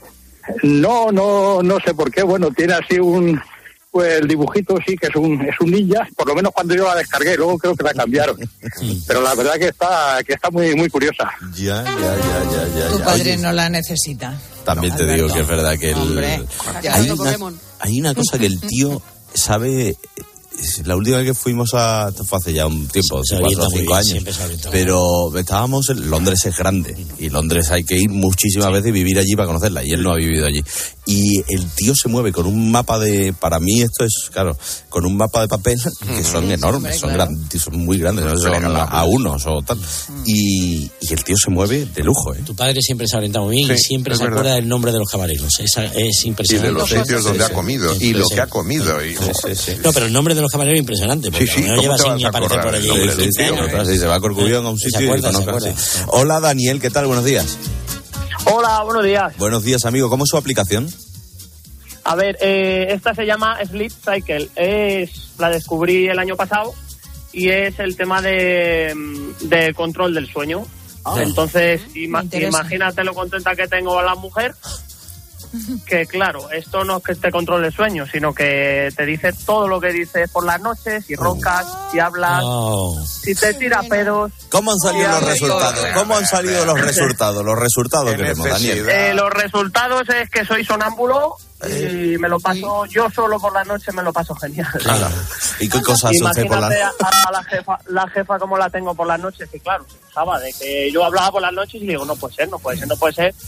No, no, no sé por qué. Bueno, tiene así un... Pues el dibujito sí que es un es un ninja, por lo menos cuando yo la descargué, luego creo que la cambiaron. Pero la verdad que está que está muy muy curiosa.
Ya, ya, ya, ya, ya.
Tu padre
Oye,
no la necesita.
También te
Alberto.
digo que es verdad que el...
Hombre,
hay, una, hay una cosa que el tío sabe... La última vez que fuimos a... Esto fue hace ya un tiempo, hace cuatro o cinco años. Pero estábamos en... Londres es grande. Y Londres hay que ir muchísimas sí. veces y vivir allí para conocerla. Y él no ha vivido allí. Y el tío se mueve con un mapa de... Para mí esto es, claro, con un mapa de papel que son enormes, son, claro. grandes, son muy grandes. No son a, a unos o tal. Y, y el tío se mueve de lujo, ¿eh?
Tu padre siempre se ha orientado muy bien sí, y siempre se verdad. acuerda del nombre de los camareros. Es, es impresionante.
Y de los sitios donde ha comido. Y lo que ha comido. Y...
Sí, sí, sí. No, pero el nombre de los camareros es impresionante. Porque
sí, sí.
no lleva sin aparecer por allí.
Sí, sí, sí, sí, se va a Corcubión a un sitio y conoce. Hola, Daniel, ¿qué tal? Buenos días.
Hola, buenos días.
Buenos días, amigo. ¿Cómo es su aplicación?
A ver, eh, esta se llama Sleep Cycle. Es, la descubrí el año pasado y es el tema de, de control del sueño. Oh, Entonces, ima- imagínate lo contenta que tengo a la mujer. Que claro, esto no es que te controle el sueño, sino que te dice todo lo que dices por las noches, si roncas, si hablas, oh. si te tira pedos.
¿Cómo han salido los resultados? ¿Cómo han salido los resultados? Los resultados queremos, Daniel.
Eh, los resultados es que soy sonámbulo y me lo paso yo solo por la noche, me lo paso genial.
Claro. ¿Y qué cosas hace usted por la noche?
A, a la jefa, la jefa como la tengo por las noches, que claro, se pensaba de que yo hablaba por las noches y digo, no puede ser, no puede ser, no puede ser.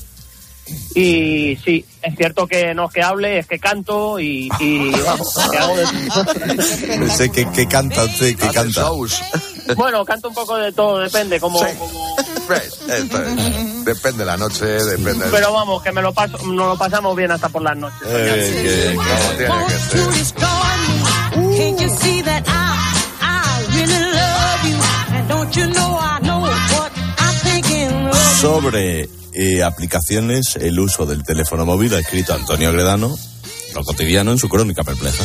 Y sí, es cierto que no es que hable, es que canto y, y vamos, que hago de...
sé que, que canta usted, que canta.
Bueno, canto un poco de todo, depende, como...
Sí.
como...
Depende la noche, depende...
Pero vamos, que me lo paso, nos lo pasamos bien hasta por las noches.
Eh, que, como tiene que ser.
Sobre eh, aplicaciones, el uso del teléfono móvil, ha escrito Antonio Gredano, lo cotidiano, en su crónica perpleja.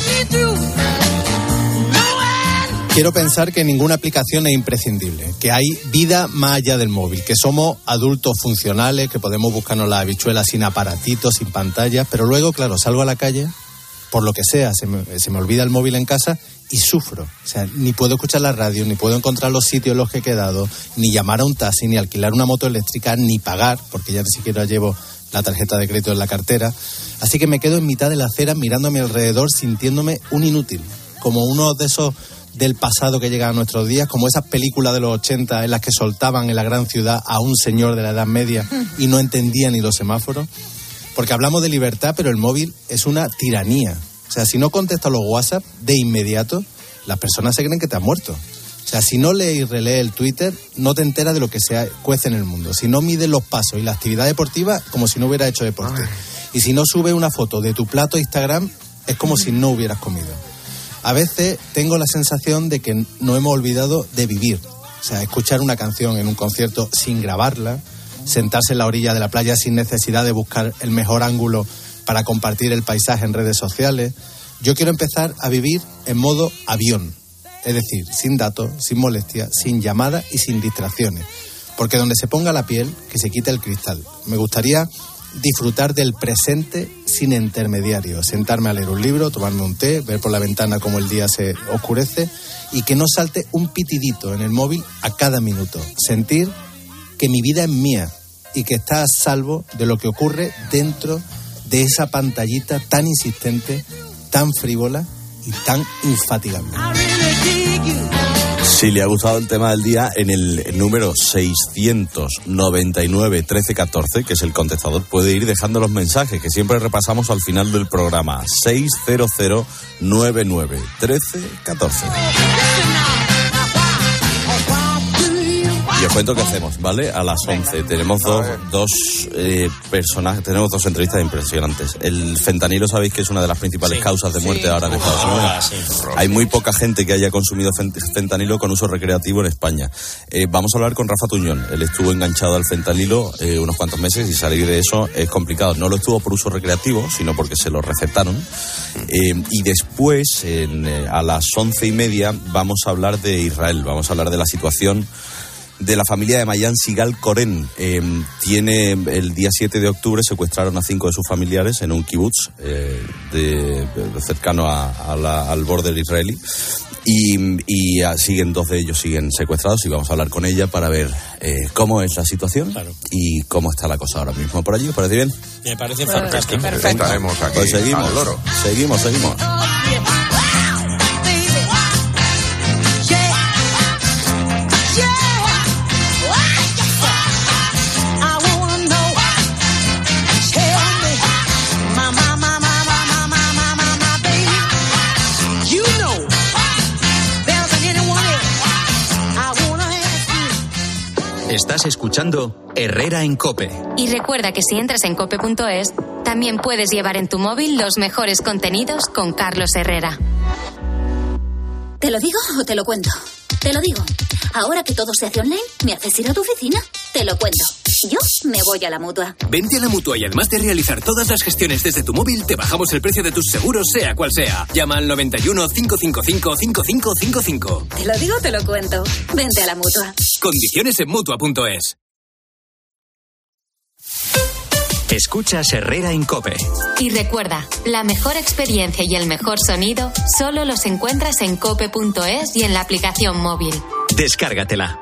Quiero pensar que ninguna aplicación es imprescindible, que hay vida más allá del móvil, que somos adultos funcionales, que podemos buscarnos las habichuelas sin aparatitos, sin pantallas, pero luego, claro, salgo a la calle, por lo que sea, se me, se me olvida el móvil en casa y sufro. O sea, ni puedo escuchar la radio, ni puedo encontrar los sitios en los que he quedado, ni llamar a un taxi, ni alquilar una moto eléctrica, ni pagar, porque ya ni siquiera llevo la tarjeta de crédito en la cartera. Así que me quedo en mitad de la acera mirando a mi alrededor, sintiéndome un inútil, como uno de esos del pasado que llega a nuestros días, como esas películas de los ochenta en las que soltaban en la gran ciudad a un señor de la Edad Media y no entendía ni los semáforos. Porque hablamos de libertad, pero el móvil es una tiranía. O sea, si no contestas los WhatsApp de inmediato, las personas se creen que te has muerto. O sea, si no lee y relee el Twitter, no te enteras de lo que se cuece en el mundo. Si no mides los pasos y la actividad deportiva, como si no hubiera hecho deporte. Ay. Y si no subes una foto de tu plato a Instagram, es como si no hubieras comido. A veces tengo la sensación de que nos hemos olvidado de vivir. O sea, escuchar una canción en un concierto sin grabarla, sentarse en la orilla de la playa sin necesidad de buscar el mejor ángulo para compartir el paisaje en redes sociales. Yo quiero empezar a vivir en modo avión. Es decir, sin datos, sin molestias, sin llamadas y sin distracciones. Porque donde se ponga la piel, que se quite el cristal. Me gustaría disfrutar del presente sin intermediarios. Sentarme a leer un libro, tomarme un té, ver por la ventana cómo el día se oscurece y que no salte un pitidito en el móvil a cada minuto. Sentir que mi vida es mía y que está a salvo de lo que ocurre dentro de esa pantallita tan insistente, tan frívola y tan infatigable.
Si le ha gustado el tema del día, en el número seiscientos noventa y nueve trece catorce, que es el contestador, puede ir dejando los mensajes que siempre repasamos al final del programa. seiscientos noventa y nueve trece catorce. Y os cuento qué hacemos, ¿vale? A las once tenemos dos, dos eh, personajes, tenemos dos entrevistas impresionantes. El fentanilo, sabéis que es una de las principales sí, causas de muerte sí, ahora en Estados Unidos. Sí. Hay muy poca gente que haya consumido fentanilo con uso recreativo en España. Eh, vamos a hablar con Rafa Tuñón. Él estuvo enganchado al fentanilo eh, unos cuantos meses y salir de eso es complicado. No lo estuvo por uso recreativo, sino porque se lo recetaron. Eh, y después, en, eh, a las once y media, vamos a hablar de Israel. Vamos a hablar de la situación de la familia de Mayan Sigal Koren. Eh, tiene el día siete de octubre secuestraron a cinco de sus familiares en un kibutz eh, de, de, cercano a, a la, al borde israelí y, y a, siguen dos de ellos siguen secuestrados y vamos a hablar con ella para ver eh, cómo es la situación claro. y cómo está la cosa ahora mismo por allí. ¿Os parece bien?
Me parece fantástico.
Perfecto. Estaremos aquí.
Pues seguimos, seguimos, seguimos.
Estás escuchando Herrera en COPE.
Y recuerda que si entras en cope punto es, también puedes llevar en tu móvil los mejores contenidos con Carlos Herrera.
¿Te lo digo o te lo cuento? Te lo digo. Ahora que todo se hace online, ¿me haces ir a tu oficina? Te lo cuento. Yo me voy a la Mutua.
Vente a la Mutua y además de realizar todas las gestiones desde tu móvil, te bajamos el precio de tus seguros, sea cual sea. Llama al noventa y uno, cinco cinco cinco, cinco cinco cinco cinco.
Te lo digo, te lo cuento. Vente a la Mutua.
Condiciones en Mutua punto es.
Escuchas Herrera en COPE.
Y recuerda, la mejor experiencia y el mejor sonido solo los encuentras en cope punto es y en la aplicación móvil.
Descárgatela.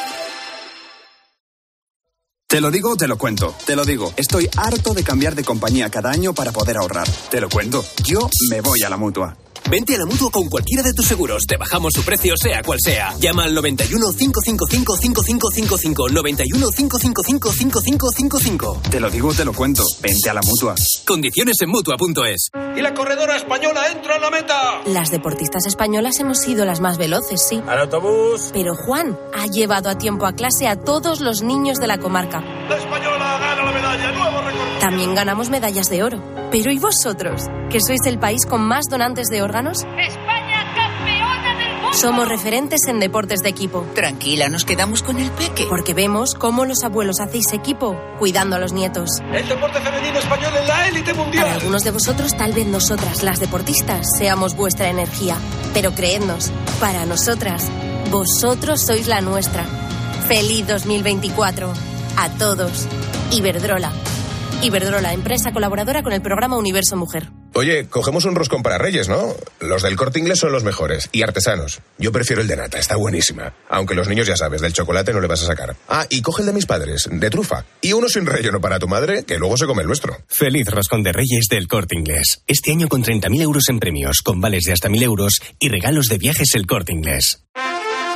Te lo digo, te lo cuento. Te lo digo, estoy harto de cambiar de compañía cada año para poder ahorrar. Te lo cuento, yo me voy a la Mutua.
Vente a la Mutua con cualquiera de tus seguros. Te bajamos su precio, sea cual sea. Llama al noventa y uno, cinco cinco cinco, cinco cinco cinco cinco. noventa y uno, cinco cinco cinco, cinco cinco cinco cinco.
Te lo digo, te lo cuento. Vente a la Mutua.
Condiciones en Mutua punto es.
Y la corredora española entra en la meta.
Las deportistas españolas hemos sido las más veloces, sí.
Al autobús.
Pero Juan ha llevado a tiempo a clase a todos los niños de la comarca.
La española gana la medalla, nuevo récord.
También ganamos medallas de oro. Pero ¿y vosotros? ¿Que sois el país con más donantes de órganos?
¡España campeona del mundo!
Somos referentes en deportes de equipo.
Tranquila, nos quedamos con el peque.
Porque vemos cómo los abuelos hacéis equipo, cuidando a los nietos.
El deporte femenino español en la élite mundial.
Para algunos de vosotros, tal vez nosotras, las deportistas, seamos vuestra energía. Pero creednos, para nosotras, vosotros sois la nuestra. ¡Feliz dos mil veinticuatro! A todos. Iberdrola. Iberdrola, empresa colaboradora con el programa Universo Mujer.
Oye, cogemos un roscón para Reyes, ¿no? Los del Corte Inglés son los mejores y artesanos. Yo prefiero el de nata, está buenísima. Aunque los niños, ya sabes, del chocolate no le vas a sacar. Ah, y coge el de mis padres, de trufa. Y uno sin relleno para tu madre, que luego se come el nuestro.
Feliz roscón de Reyes del Corte Inglés. Este año con treinta mil euros en premios, con vales de hasta mil euros y regalos de viajes El Corte Inglés.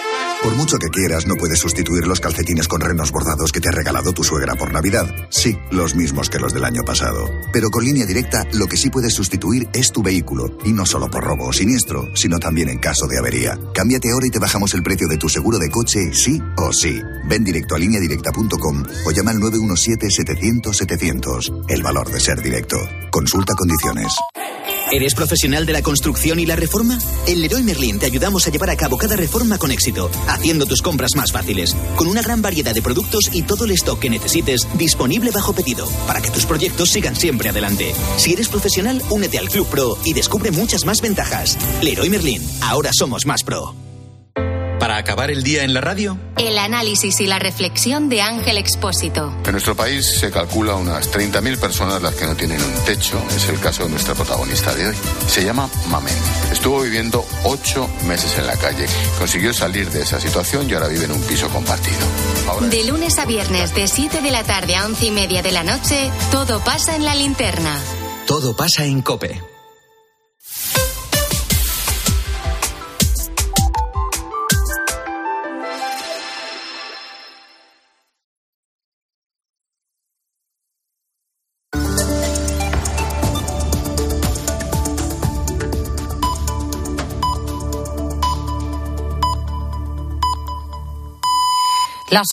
Por mucho que quieras, no puedes sustituir los calcetines con renos bordados que te ha regalado tu suegra por Navidad. Sí, los mismos que los del año pasado. Pero con Línea Directa, lo que sí puedes sustituir es tu vehículo. Y no solo por robo o siniestro, sino también en caso de avería. Cámbiate ahora y te bajamos el precio de tu seguro de coche, sí o sí. Ven directo a línea directa punto com o llama al nueve uno siete, setecientos, setecientos. El valor de ser directo. Consulta condiciones.
¿Eres profesional de la construcción y la reforma? En Leroy Merlin te ayudamos a llevar a cabo cada reforma con éxito, haciendo tus compras más fáciles, con una gran variedad de productos y todo el stock que necesites disponible bajo pedido, para que tus proyectos sigan siempre adelante. Si eres profesional, únete al Club Pro y descubre muchas más ventajas. Leroy Merlin, ahora somos más pro.
Para acabar el día en la radio,
el análisis y la reflexión de Ángel Expósito.
En nuestro país se calcula unas treinta mil personas las que no tienen un techo. Es el caso de nuestra protagonista de hoy. Se llama Mamen. Estuvo viviendo ocho meses en la calle. Consiguió salir de esa situación y ahora vive en un piso compartido. Ahora...
De lunes a viernes, de siete de la tarde a once y media de la noche, todo pasa en La Linterna.
Todo pasa en COPE.